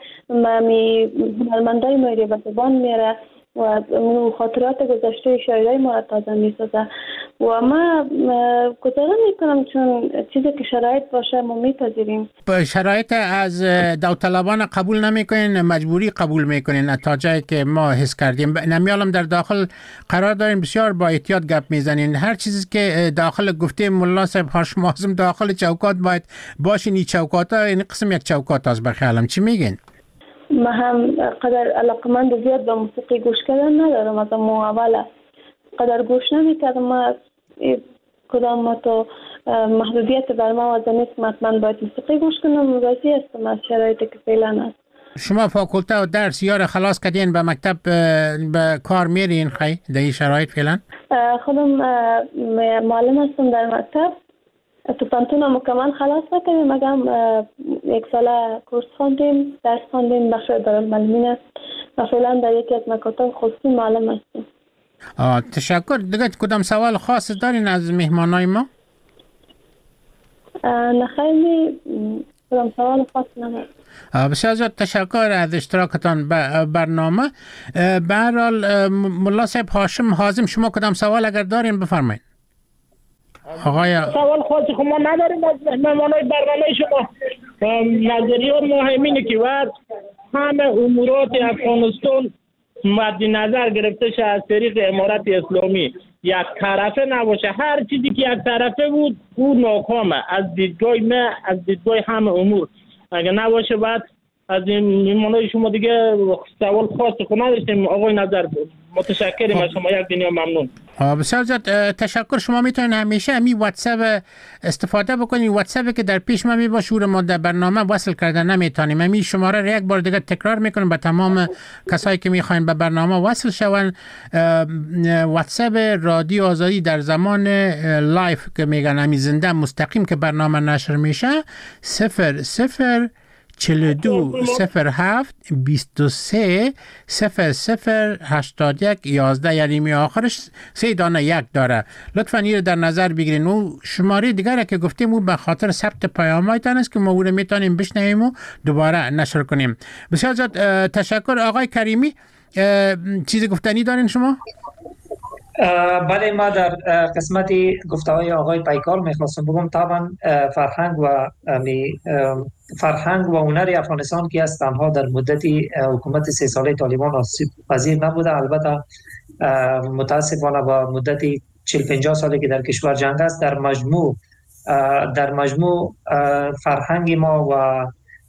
هنرمندای ما را به زبان میاره و خاطرات گذشته شاعرای ما را تازه میسازه و ما گزارش میکنم چون چیزی که شرایط باشه ما میپذیریم. شرایط از داوطلبانه قبول نمیکنین، مجبوری قبول میکنین تا جایی که ما حس کردیم. نمیالم در داخل قرار دارین، بسیار با احتیاط گپ میزنین. هر چیزی که داخل گفته ملا صاحب هاشم حازم داخل چوکات باید باشین. این چوکات ها این قسم یک چوکات است بخیالم. چی میگین؟ ما هم قدر علاقمند زیاد به موسیقی گوش کردن ندارم، از اوله قدر گوش نمیکردم. ما کدام تو محدودیت بر ما وضع نیست، حتما باید موسیقی گوش کنم. راضی هستم از شرایطی که فعلا هست. شما فاکولته و درس یار خلاص کردین، به مکتب به کار میرین خیلی در این شرایط فعلا؟ خودم معلم هستم در مکتب. تو پانتون مکمل خلاص نکردیم، مگم 1 ساله کورس خواندیم، درس خواندیم، بخش دارالمعلمین است و فعلا در یکی از مکاتب خصوصی معلم هستیم. تشکر. دیگه کدام سوال خاص دارین از مهمانای ما؟ نه خیلی کدام سوال خاص ندارم. بسیار زیاد تشکر از اشتراکتان برنامه. به هر حال ملا صاحب هاشم حازم، شما کدام سوال اگر دارین بفرمایید. آقای سوال خاصی ما نداریم از مهمانای برنامه شما. نظریه مهم اینه که همه امورات افغانستان مد نظر گرفته شه از طریق امارت اسلامی یک طرفه نباشه. هر چیزی که یک طرفه بود او ناکامه از دیدگاه ما، از دیدگاه همه امور. اگه نباشه بعد از این میمانای شما دیگه سوال خاصی خود نداشتیم. آقای نظر متشکریم از شما، یک دنیا ممنون. بسیار زیاد تشکر. شما میتونید همیشه می واتساپ استفاده بکنید. واتساپی که در پیش ما میباشه رو ما در برنامه وصل کردن نمیتونیم. می شماره را یک بار دیگه تکرار میکنیم به تمام کسایی که میخواین به برنامه وصل شون. واتساپ رادیو آزادی در زمان لایف که میگن همی زنده مستقیم که برنامه نشر میشه 42 07 23 00 81 11 یعنی می آخرش 3 دانه 1 داره. لطفاً این در نظر بگیرین. و شماره دیگر که گفتیم او به خاطر ثبت پیام‌هایتان است که ما او رو میتونیم بشنویم و دوباره نشر کنیم. بسیار زیاد تشکر. آقای کریمی چیزی گفتنی دارین شما؟ بله، ما در قسمت گفته‌های آقای پیکار میخواستم بگم طبعا فرهنگ و هنر افغانستان که است تنها در مدت حکومت 3 ساله طالبان آسیب پذیر نبوده. البته متاسفانه با مدت 40-50 ساله که در کشور جنگ است در مجموع فرهنگ ما و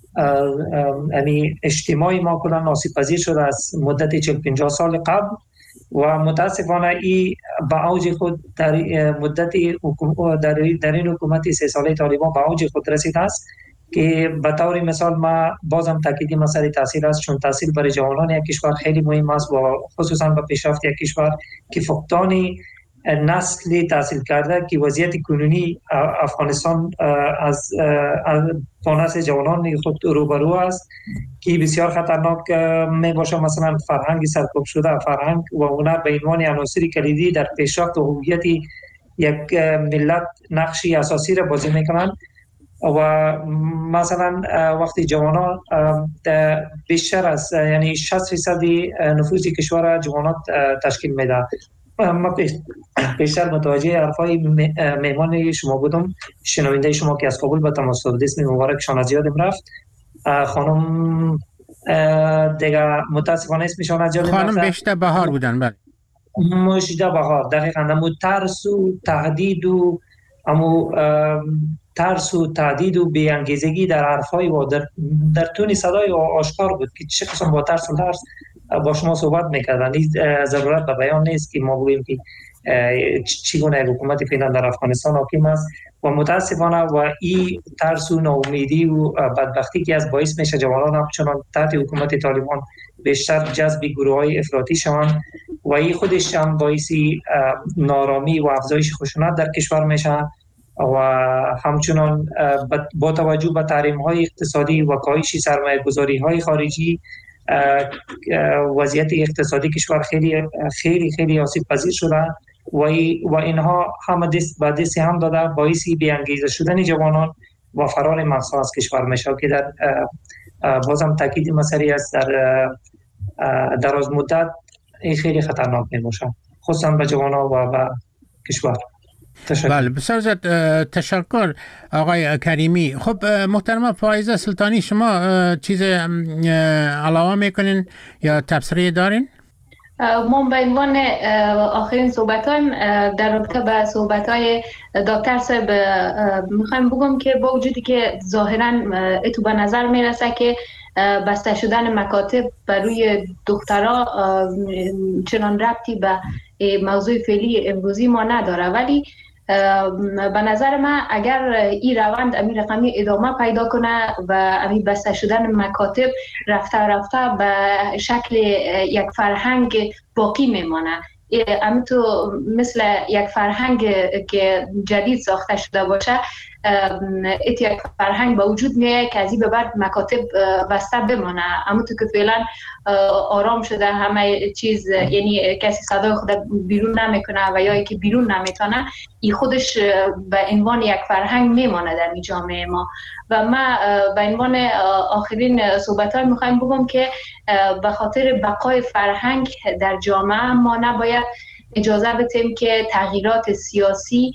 اجتماعی ما کلا آسیب پذیر شده از مدت 40-50 سال قبل و متاسفانه ای با اوج خود در مدت در این حکومت 3 ساله طالبان با اوج خود رسیده است که به طور مثال ما بازم تاکید مسئله تحصیل است، چون تحصیل برای جوانان یک کشور خیلی مهم است و خصوصا به پیشرفت یک کشور که فقدان نسل تحصیل کرده که وضعیت کنونی افغانستان از با نسل جوانان خود روبرو است که بسیار خطرناک می باشه. مثلا فرهنگ سرکوب شده، فرهنگ و هنر به عنوان عناصر کلیدی در پیشرفت و هویت یک ملت نقشی اساسی را بازی میکنند و مثلا وقتی جوانان بیشتر از یعنی 60% نفوس کشور جوانان تشکیل میده. ما بیشتر متوجه حرفای مهمان شما بودم، شنونده شما که از کابل به تماس داد، اسم مبارکشان از یادم رفت. خانم دیگه متاسفانه اسمشان از یادم رفت. خانم بیشتر بهار بودن. بله مشیده بهار. دقیقاً امو ترس و تهدید و امو ترس و تهدید و بی‌انگیزگی در حرفای و در تون صدای آشکار بود که چه قسم با ترس و لرز با شما صحبت میکردن. ضرورت به بیان نیست که ما بگوییم که چگونه حکومت فعلا در افغانستان حاکم است و متاسفانه و این ترس و ناامیدی و بدبختی که از باعث میشه جوانان همچنان تحت حکومت طالبان بیشتر جذب گروه‌های افراطی شوند و این خودش هم باعث نارامی و افزایش خشونت در کشور میشه و همچنان با توجه به تحریم‌های اقتصادی و کاهش سرمایه‌گذاری‌های خارجی وضعیت اقتصادی کشور خیلی خیلی خیلی آسیب پذیر شده و اینها هم دست به دست هم داده باعث بی‌انگیزه شدن جوانان و فرار مقصد از کشور میشه که در بازم تاکید مسئله است در دراز مدت این خیلی خطرناک میشه خصوصا به جوانان و به کشور. تشکر. بله بسیار زیاد تشکر آقای کریمی. خب محترمه فائزه سلطانی، شما چیز علاوه میکنین یا تبصره دارین؟ ما به عنوان آخرین صحبتایم در رابطه به صحبت‌های دکتر صاحب میخوایم بگم که با وجودی که ظاهراً اتو به نظر میرسه که بسته شدن مکاتب بر روی دخترها چنان ربطی به موضوع فعلی امروزی ما نداره، ولی به نظر من اگر این روند امی رقمی ادامه پیدا کنه و امی بسته شدن مکاتب رفته به شکل یک فرهنگ باقی میمانه، امی تو مثل یک فرهنگ که جدید ساخته شده باشه، یک فرهنگ با وجود میاد که از این به بعد مکاتب بسته بمانه. اما تو که فعلا آرام شده همه چیز، یعنی کسی صدای خود بیرون نمیکنه و یا که بیرون نمیتونه، این خودش به عنوان یک فرهنگ میمانه در جامعه ما. و ما به عنوان آخرین صحبت های میخوایم بگم که به خاطر بقای فرهنگ در جامعه ما نباید اجازه بدیم که تغییرات سیاسی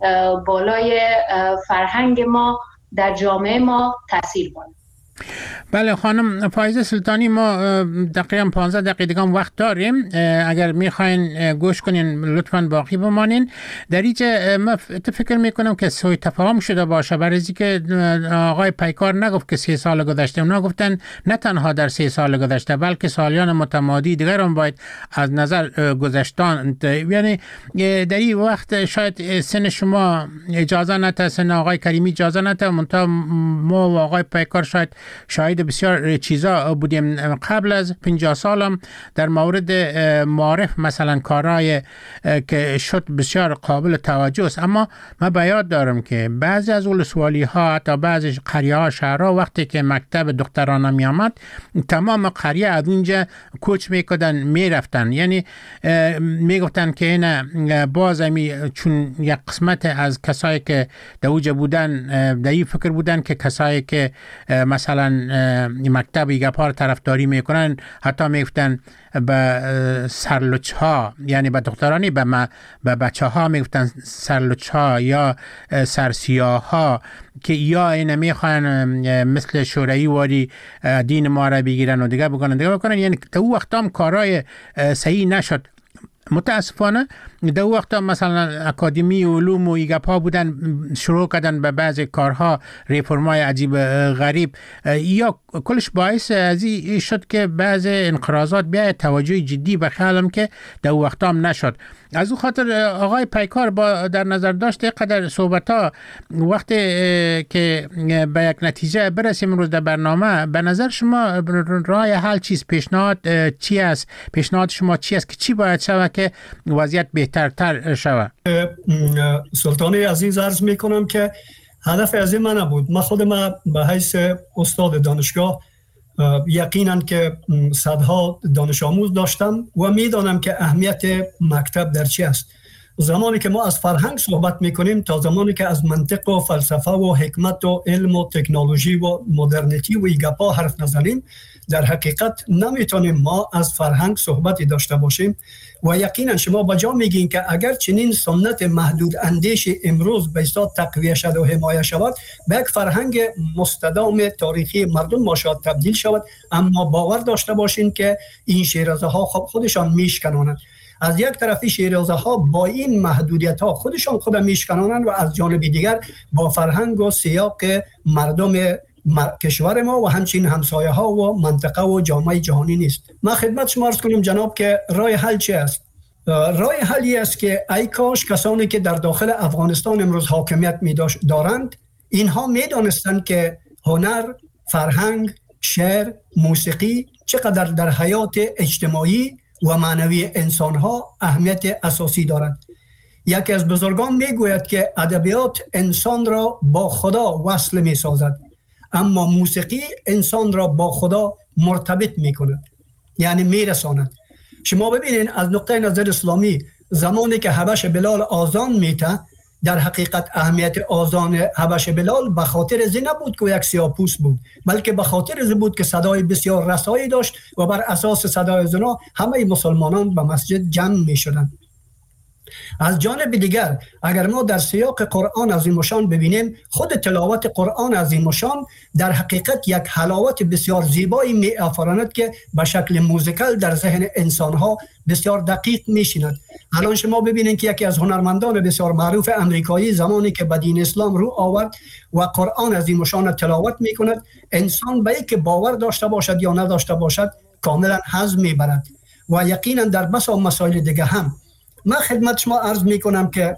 بالای فرهنگ ما در جامعه ما تاثیر کنه. بله خانم فائزه سلطانی، ما دقیقاً 15 دقیقه دیگه وقت داریم. اگر میخواین گوش کنین لطفاً باقی بمانین. در اینجا من فکر میکنم که سوء تفاهم شده باشه، برای اینکه آقای پیکار نگفت که 3 سال گذشته، اونا گفتن نه تنها در 3 سال گذشته بلکه سالیان متمادی دیگر هم باید از نظر گذشتان، یعنی در این وقت شاید سن شما اجازه نده، سن آقای کریمی اجازه نده، منتها ما و آقای پیکار شاید بسیار چیزا بودیم. قبل از 50 سالم در مورد معارف مثلا کارهای که شد بسیار قابل توجه است، اما من به یاد دارم که بعضی از ولسوالی ها تا بعضی قریه ها شهرها وقتی که مکتب دخترانه می آمد تمام قریه از اونجا کوچ میکردن میرفتن، یعنی میگفتن که این باز چون یک قسمت از کسایی که در اوجه بودن در این فکر بودن که کسایی که مثلا مکتب ایگپار طرفداری میکنن، حتی میگفتن به سرلوچ ها، یعنی به دخترانی به بچه ها میگفتن سرلوچ ها یا سرسیاه ها، که یا این میخوان مثل شوروی واری دین ما را بگیرن و دیگه بکنن. یعنی در اون وقت هم کارهای صحیح نشد. متاسفانه در وقت مثلا اکادمی علوم و ایگپا بودن، شروع کردن به بعضی کارها ریفرمای عجیب غریب، یا کلش باعث از این شد که بعضی انقراضات بیاید توجه جدی به خیالم که در وقت هم نشد. از اون خاطر آقای پیکار با در نظر داشته قدر صحبت ها وقتی که به یک نتیجه برسیم امروز در برنامه، به نظر شما راه حل چیست؟ پیشنهاد چی است؟ پیشنهاد شما چی است که چی باید شود که وضعیت بهترتر شود؟ سلطانی عزیز عرض میکنم که هدف از این من نبود. من خودم به حیث استاد دانشگاه یقینا که صدها دانش آموز داشتم و میدانم که اهمیت مکتب در چی است. زمانی که ما از فرهنگ صحبت میکنیم تا زمانی که از منطق و فلسفه و حکمت و علم و تکنولوژی و مدرنیتی و ایگپا حرف نزنیم، در حقیقت نمیتونیم ما از فرهنگ صحبتی داشته باشیم. و یقینا شما با جا میگین که اگر چنین سنت محدود اندیش امروز به اصطلاح تقویه شد و حمایه شود، به یک فرهنگ مستدام تاریخی مردم ما شاید تبدیل شود. اما باور داشته باشین که این شیرازه ها خودشان میشکنانند. از یک طرفی شیرازه ها با این محدودیت ها خودشان خود میشکنانند و از جانب دیگر با فرهنگ و سیاق مردم کشور ما و همچنین همسایه ها و منطقه و جامعه جهانی نیست. من خدمت شما عرض کنم جناب که راه حل چی است؟ راه حلی است که ای کاش کسانی که در داخل افغانستان امروز حاکمیت دارند اینها میدانستند که هنر، فرهنگ، شعر، موسیقی چقدر در حیات اجتماعی و معنوی انسانها اهمیت اساسی دارد. یکی از بزرگان میگوید که ادبیات انسان را با خدا وصل میسازد، اما موسیقی انسان را با خدا مرتبط میکند، یعنی میرساند. شما ببینید از نقطه نظر اسلامی زمانی که حبش بلال آذان میته، در حقیقت اهمیت آذان حبش بلال به خاطر زی نبود که یک سیاه‌پوست بود، بلکه به خاطر زی بود که صدای بسیار رسایی داشت و بر اساس صدای زنا همه مسلمانان به مسجد جمع می شدند. از جانب دیگر اگر ما در سیاق قرآن عظیم الشان ببینیم، خود تلاوت قرآن عظیم الشان در حقیقت یک حلاوت بسیار زیبایی می آفراند که به شکل موزیکال در ذهن انسانها بسیار دقیق می شیند. الان شما ببینید که یکی از هنرمندان بسیار معروف امریکایی زمانی که به دین اسلام رو آورد و قرآن عظیم الشان تلاوت می کند، انسان به اینکه باور داشته باشد یا نداشته باشد کاملا هضم می برد. و یقینا در بسا مسائل دیگه هم من خدمت شما عرض می کنم که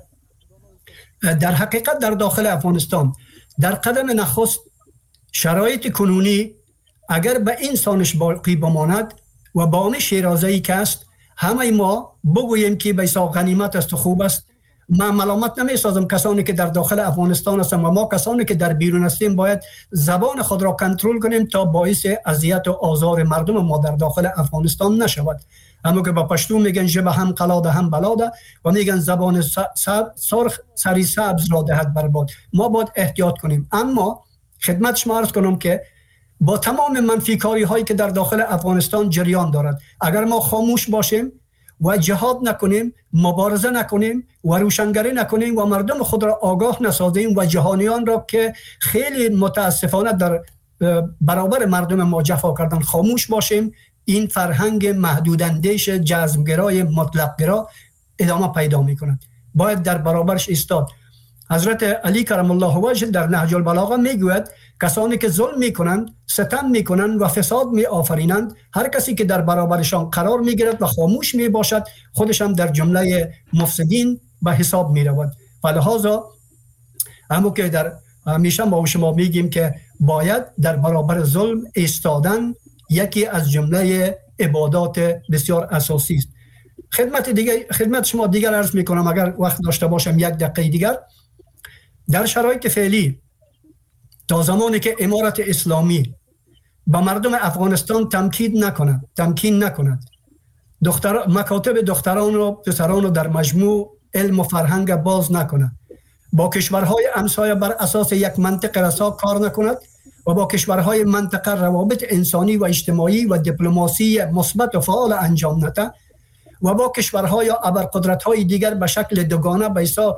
در حقیقت در داخل افغانستان در قدم نخست شرایط کنونی اگر به این سانش باقی بماند و با آن شیرازه‌ای که است، همه ما بگوییم که بیسا غنیمت است و خوب است من ملامت نمی سازم کسانی که در داخل افغانستان هستند و ما کسانی که در بیرون هستیم باید زبان خود را کنترل کنیم تا باعث اذیت و آزار مردم ما در داخل افغانستان نشود. اما که با پشتو میگن جبه هم قلاده هم بلاده و میگن زبان سرخ سری سبز را دهد برباد. ما باید احتیاط کنیم. اما خدمت شما عرض کنم که با تمام منفی کاری هایی که در داخل افغانستان جریان دارد، اگر ما خاموش باشیم و جهاد نکنیم، مبارزه نکنیم و روشنگری نکنیم و مردم خود را آگاه نسازیم و جهانیان را که خیلی متاسفانه در برابر مردم ما جفا کردن خاموش باشیم، این فرهنگ محدوداندیش جزمگرای مطلقگرا ادامه پیدا می‌کند. باید در برابرش ایستاد. حضرت علی کرم الله وجهه در نهج البلاغه میگوید کسانی که ظلم میکنند، ستم میکنند و فساد میآفرینند، هر کسی که در برابرشان قرار میگیرد و خاموش میباشد خودش هم در جمله مفسدین به حساب میرود. ولهذا همون که در همیشه ما و شما میگیم که باید در برابر ظلم ایستادن یکی از جمله عبادات بسیار اساسی است. خدمت شما دیگر عرض میکنم اگر وقت داشته باشم 1 دقیقه دیگر. در شرایط فعلی تا زمانی که امارت اسلامی با مردم افغانستان تمکین نکند مکاتب دختران و پسران رو در مجموع علم و فرهنگ باز نکند، با کشورهای همسایه بر اساس یک منطق رسا کار نکند و با کشورهای منطقه روابط انسانی و اجتماعی و دیپلماسی مثبت و فعال انجام نده و با کشورهای یا ابرقدرت‌های دیگر به شکل دوگانه به حساب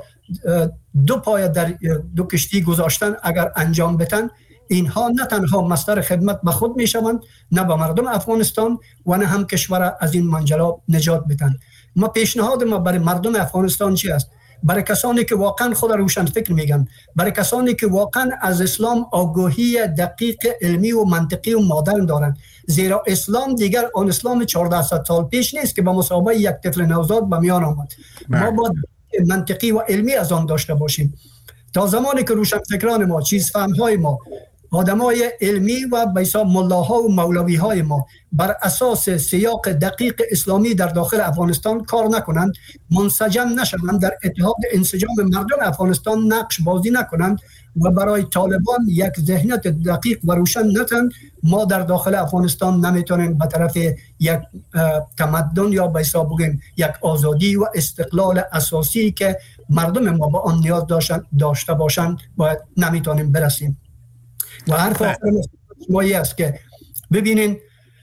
2 پای در 2 کشتی گذاشتن اگر انجام بدن، اینها نه تنها مصدر خدمت به خود میشوند، نه به مردم افغانستان و نه هم کشور از این منجلاب نجات بدن. ما پیشنهاد ما برای مردم افغانستان چی است؟ برای کسانی که واقعا خود روشن فکر میگن، برای کسانی که واقعا از اسلام آگاهی دقیق علمی و منطقی و مدرن دارند، زیرا اسلام دیگر آن اسلام 1400 سال پیش نیست که با مسابقه یک طفل نوزاد به میان آمد. ما باید منطقی و علمی از آن داشته باشیم. تا زمانی که روشن فکران ما، چیز فهمهای ما، آدمای علمی و به حساب ملاها و مولویهای ما بر اساس سیاق دقیق اسلامی در داخل افغانستان کار نکنند، منسجم نشوند، در اتحاد انسجام مردم افغانستان نقش بازی نکنند و برای طالبان یک ذهنیت دقیق و روشن نتند، ما در داخل افغانستان نمیتونیم به طرف یک تمدن یا به حساب بگیم یک آزادی و استقلال اساسی که مردم ما با آن نیاز داشته باشند باید نمیتونیم برسیم. و حرف آخر مایی است که ببینین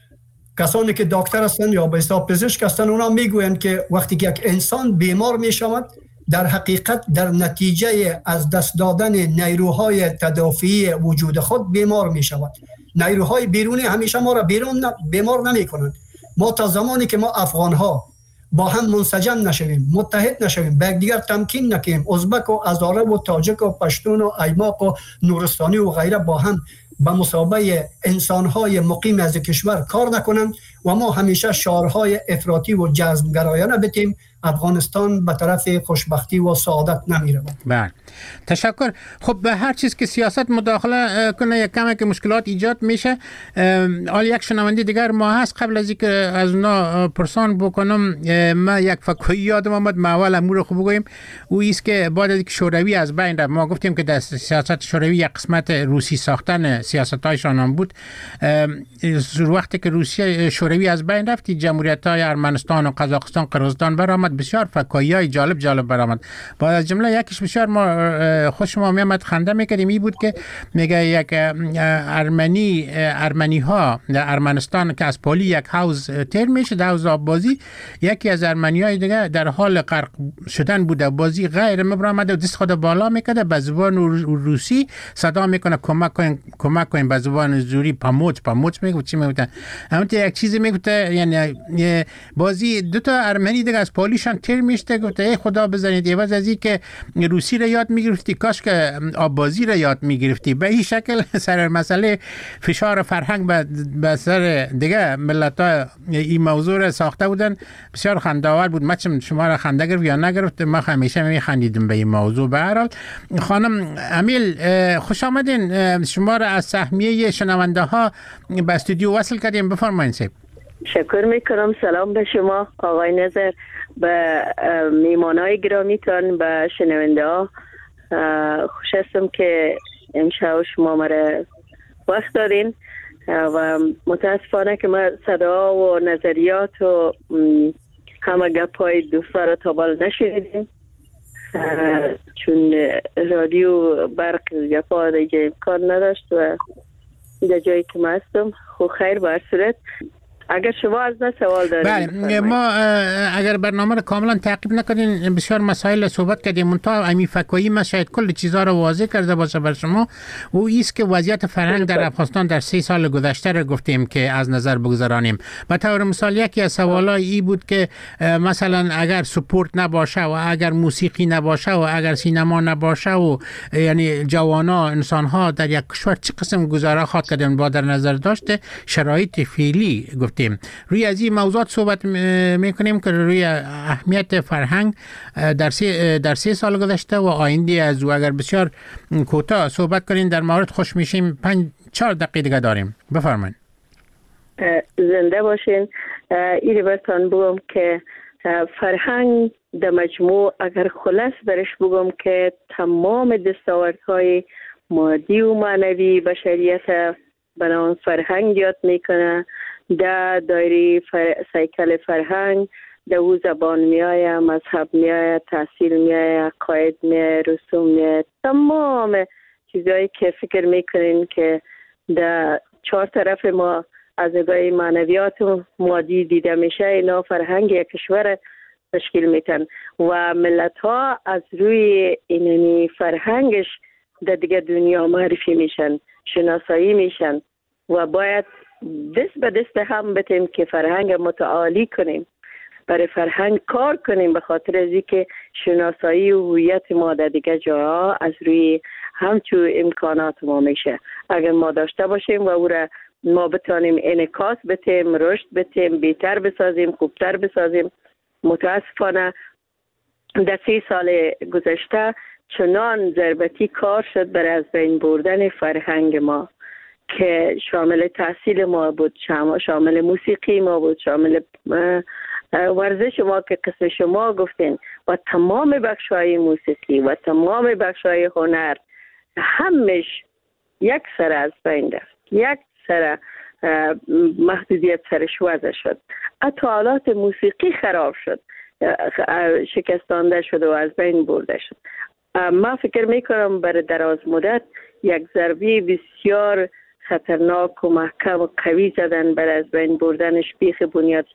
کسانی که دکتر هستند یا به حساب پزشک هستند اونا میگویند که وقتی که یک انسان بیمار می شود در حقیقت در نتیجه از دست دادن نیروهای تدافعی وجود خود بیمار می شود. نیروهای بیرونی همیشه ما را بیمار نمی کنند. ما تا زمانی که ما افغان ها با هم منسجم نشویم، متحد نشویم، به دیگر تمکین نکنیم، ازبک و هزاره و تاجک و پشتون و ایماق و نورستانی و غیره با هم به مسابقه انسانهای مقیم از کشور کار نکنند و ما همیشه شعارهای افراطی و جذبگرایانه بتیم، افغانستان به طرف خوشبختی و سعادت نمیره. بله، تشکر. خب به هر چیز که سیاست مداخله کنه یک کمی که مشکلات ایجاد میشه. حالا یک شنونده دیگر ما هست، قبل از اینکه از اونا پرسان بکنم ما یک فکری یادم آمد، ما اول امور خوب بگویم. او است که بعد از اینکه شوروی از بین رفت، ما گفتیم که در سیاست شوروی یک قسمت روسی ساختن سیاست‌هایشان هم بود. وقتی که روسیه شوروی از بین رفت، جمهوریت‌های ارمنستان و قزاقستان قرقیزستان برآمد، بسیار فکایی‌های جالب برآمد. با از جمله یکیش بسیار ما خوش ما میامد خنده میکردیم، این بود که میگه یک ارمنی ها در ارمنستان که از پلی یک حوض تیر میشه، در حوض آبازی، یکی از ارمنی‌های دیگه در حال غرق شدن بوده، بازی غیر مبرآمده و دست خود بالا میکرده، به زبان روسی صدا میکنه کمک کن، به زبان زوری پاموچ میگه، چی میگه، همونطور یک چیزی میگه، یعنی بازی دو تا ارمنی دیگه از پلیشان تیر میشته، گفته ای خدا بزنید، عوض از این که روسی را یاد میگرفتی کاش که آبازی را یاد میگرفتی. به این شکل سر مسئله فشار فرهنگ به سر دیگه ملت ها این موضوع را ساخته بودن. بسیار خنده‌آور بود. من شما را خنده گرفت یا نگرفت، من همیشه میخندیدم به این موضوع. به هر حال خانم امیل خوش آمدین، شما را از سهمیه شنونده ها به استودیو وصل کردیم، بفرمایید. شکر میکنم. سلام به شما آقای نظر، به میمانای گرامیتان، به شنونده ها. خوش هستم که امشب شما مرا وقت دارین و متاسفانه که ما صدا و نظریات و همه گپای دوستا را تا بال نشنیدیم، چون رادیو برق گپا دیگه امکان نداشت و در جایی که ما هستم. خب خیر، به هر صورت اگر شما از من سوال دارید. بله، ما اگر برنامه رو کاملا تعقیب نکنین بسیار مسائل صحبت کردیم، منتها امی فکویی ما شاید کل چیزها رو واضح کرده باشه بر شما. و ایست که وضعیت فرهنگ در افغانستان در 3 سال گذشته رو گفتیم که از نظر بگذارانیم. به طور مثال یکی از سوالای ای بود که مثلا اگر سپورت نباشه و اگر موسیقی نباشه و اگر سینما نباشه و یعنی جوانا انسانها در یک کشور چه قسم گزاره خواهد کردن با در نظر داشته شرایط فعلی. روی از این موضوعات صحبت میکنیم که روی اهمیت فرهنگ در 3 سال گذشته و آینده از او. اگر بسیار کوتاه صحبت کنین در مورد خوش میشیم. 4 دقیقه دیگه داریم، بفرمایید. زنده باشین. این برتان بگم که فرهنگ در مجموع اگر خلاص برش بگم که تمام دستاوردهای مادی و معنوی بشریت بنابراین فرهنگ یاد میکنه. در دایره سیکل فرهنگ در او زبان میآید، مذهب میآید، تحصیل میآید، عقاید میآید، رسوم میآید، تمام چیزایی که فکر میکنین که در 4 طرف ما از نگاه معنویات و مادی دیده میشه، اینا فرهنگ یک کشور تشکیل میتن و ملت ها از روی اینمی فرهنگش در دیگه دنیا معرفی میشن، شناسایی میشن و باید دست به دست هم بتیم که فرهنگ متعالی کنیم، برای فرهنگ کار کنیم، به خاطر از اینکه شناسایی و هویت ما در دیگه جاها از روی همچون امکانات ما میشه. اگر ما داشته باشیم و او را ما بتانیم انعکاس بتیم، رشد بتیم، بهتر بسازیم، خوبتر بسازیم. متاسفانه در 3 سال گذشته چنان ضربتی کار شد برای از بین بردن فرهنگ ما که شامل تحصیل ما بود، شامل موسیقی ما بود، شامل ورزش ما که قسم شما گفتین و تمام بخش‌های موسیقی و تمام بخش‌های هنر همش یک سر از بین رفت، یک سر محدودیت سرش وضع شد. حتی آلات موسیقی خراب شد، شکستانده شد و از بین برده شد. من فکر میکنم برای دراز مدت یک ضربه بسیار خطرناک و محکم و قوی زدن برای از بین بردنش بیخ بنیاد.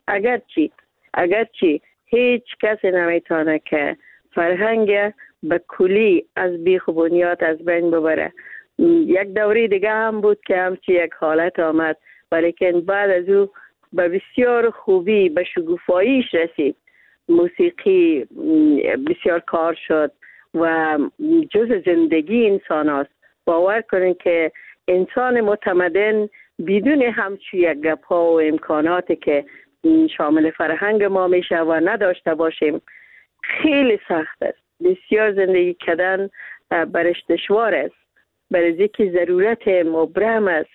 اگرچه هیچ کسی نمیتونه که فرهنگ به کلی از بیخ بنیاد از بین ببره. یک دوره دیگه هم بود که همچی یک حالت آمد، ولیکن بعد از او به بسیار خوبی به شکوفاییش رسید. موسیقی بسیار کار شد و جز زندگی انسان است. باور کنید که انسان متمدن بدون همچون یک گپ ها و امکاناتی که شامل فرهنگ ما میشه و نداشته باشیم خیلی سخت است. بسیار زندگی کردن برش دشوار است، برای اینکه ضرورت مبرم است،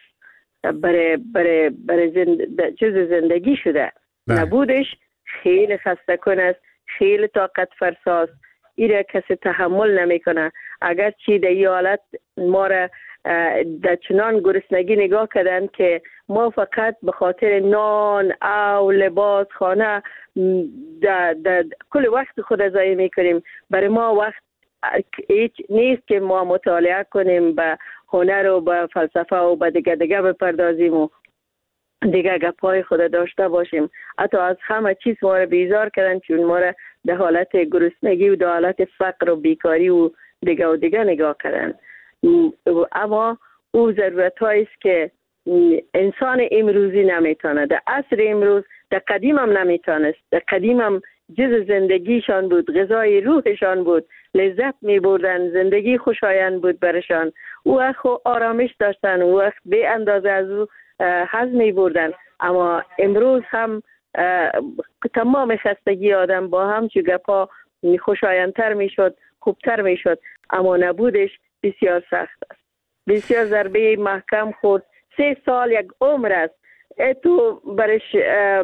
برای جز زندگی شده. نبودش خیلی خسته کن است، خیلی طاقت فرساست. ایره کسی تحمل نمیکنه. اگر چی در این حالت ما را در چنان گرسنگی نگاه کردن که ما فقط به خاطر نان او لباس خانه در کل وقت خود ضایع میکنیم. برای ما وقت هیچ نیست که ما مطالعه کنیم، به هنر و به فلسفه و به دیگه بپردازیم و دیگه گپای خود داشته باشیم. حتی از همه چیز ما را بیزار کردن، چون ما را در حالت گرسنگی و در حالت فقر و بیکاری و دیگه نگاه کردن. اما او ضرورت هاییست که انسان امروزی نمیتونه. در عصر امروز، در قدیم هم نمیتونست. در قدیم هم جز زندگیشان بود، غذای روحشان بود، لذت می بردن، زندگی خوشایند بود برشان. او وقت آرامش داشتن، او وقت به اندازه از او حظ می بردن. اما امروز هم تمام خستگی آدم با همچون گپا خوشایندتر می شد، خوبتر می شد، اما نبودش بسیار سخت است. بسیار ضربه محکم خورد. 3 سال یک عمر است. تو برش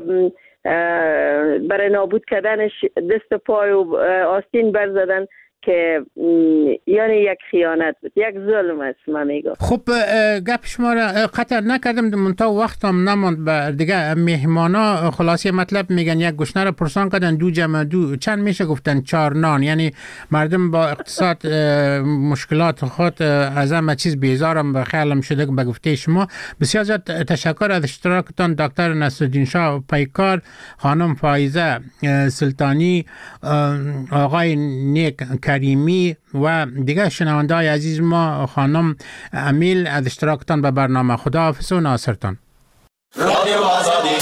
برای نابود کردنش دست پای و آستین برزدن که یعنی یک خیانت بود، یک ظلم است. من میگم خب گپ شما را قطع نکردم منتها وقتم نماند دیگه. مهمانا خلاصی مطلب میگن یک گشنه را پرسان کردن 2 جمع 2 چند میشه گفتن 4 نان. یعنی مردم با اقتصاد مشکلات خود از همه چیز بیزارم به خیالم شده به گفته شما. بسیار زیاد تشکر از اشتراکتان دکتر نصرالدین شاه پیکار، خانم فایزه سلطانی، آقای نیک کریمی و دیگه شنونده‌های عزیز ما، خانم امیل، از اشتراکتان به برنامه. خدا حافظ و ناصرتان. رادیو آزادی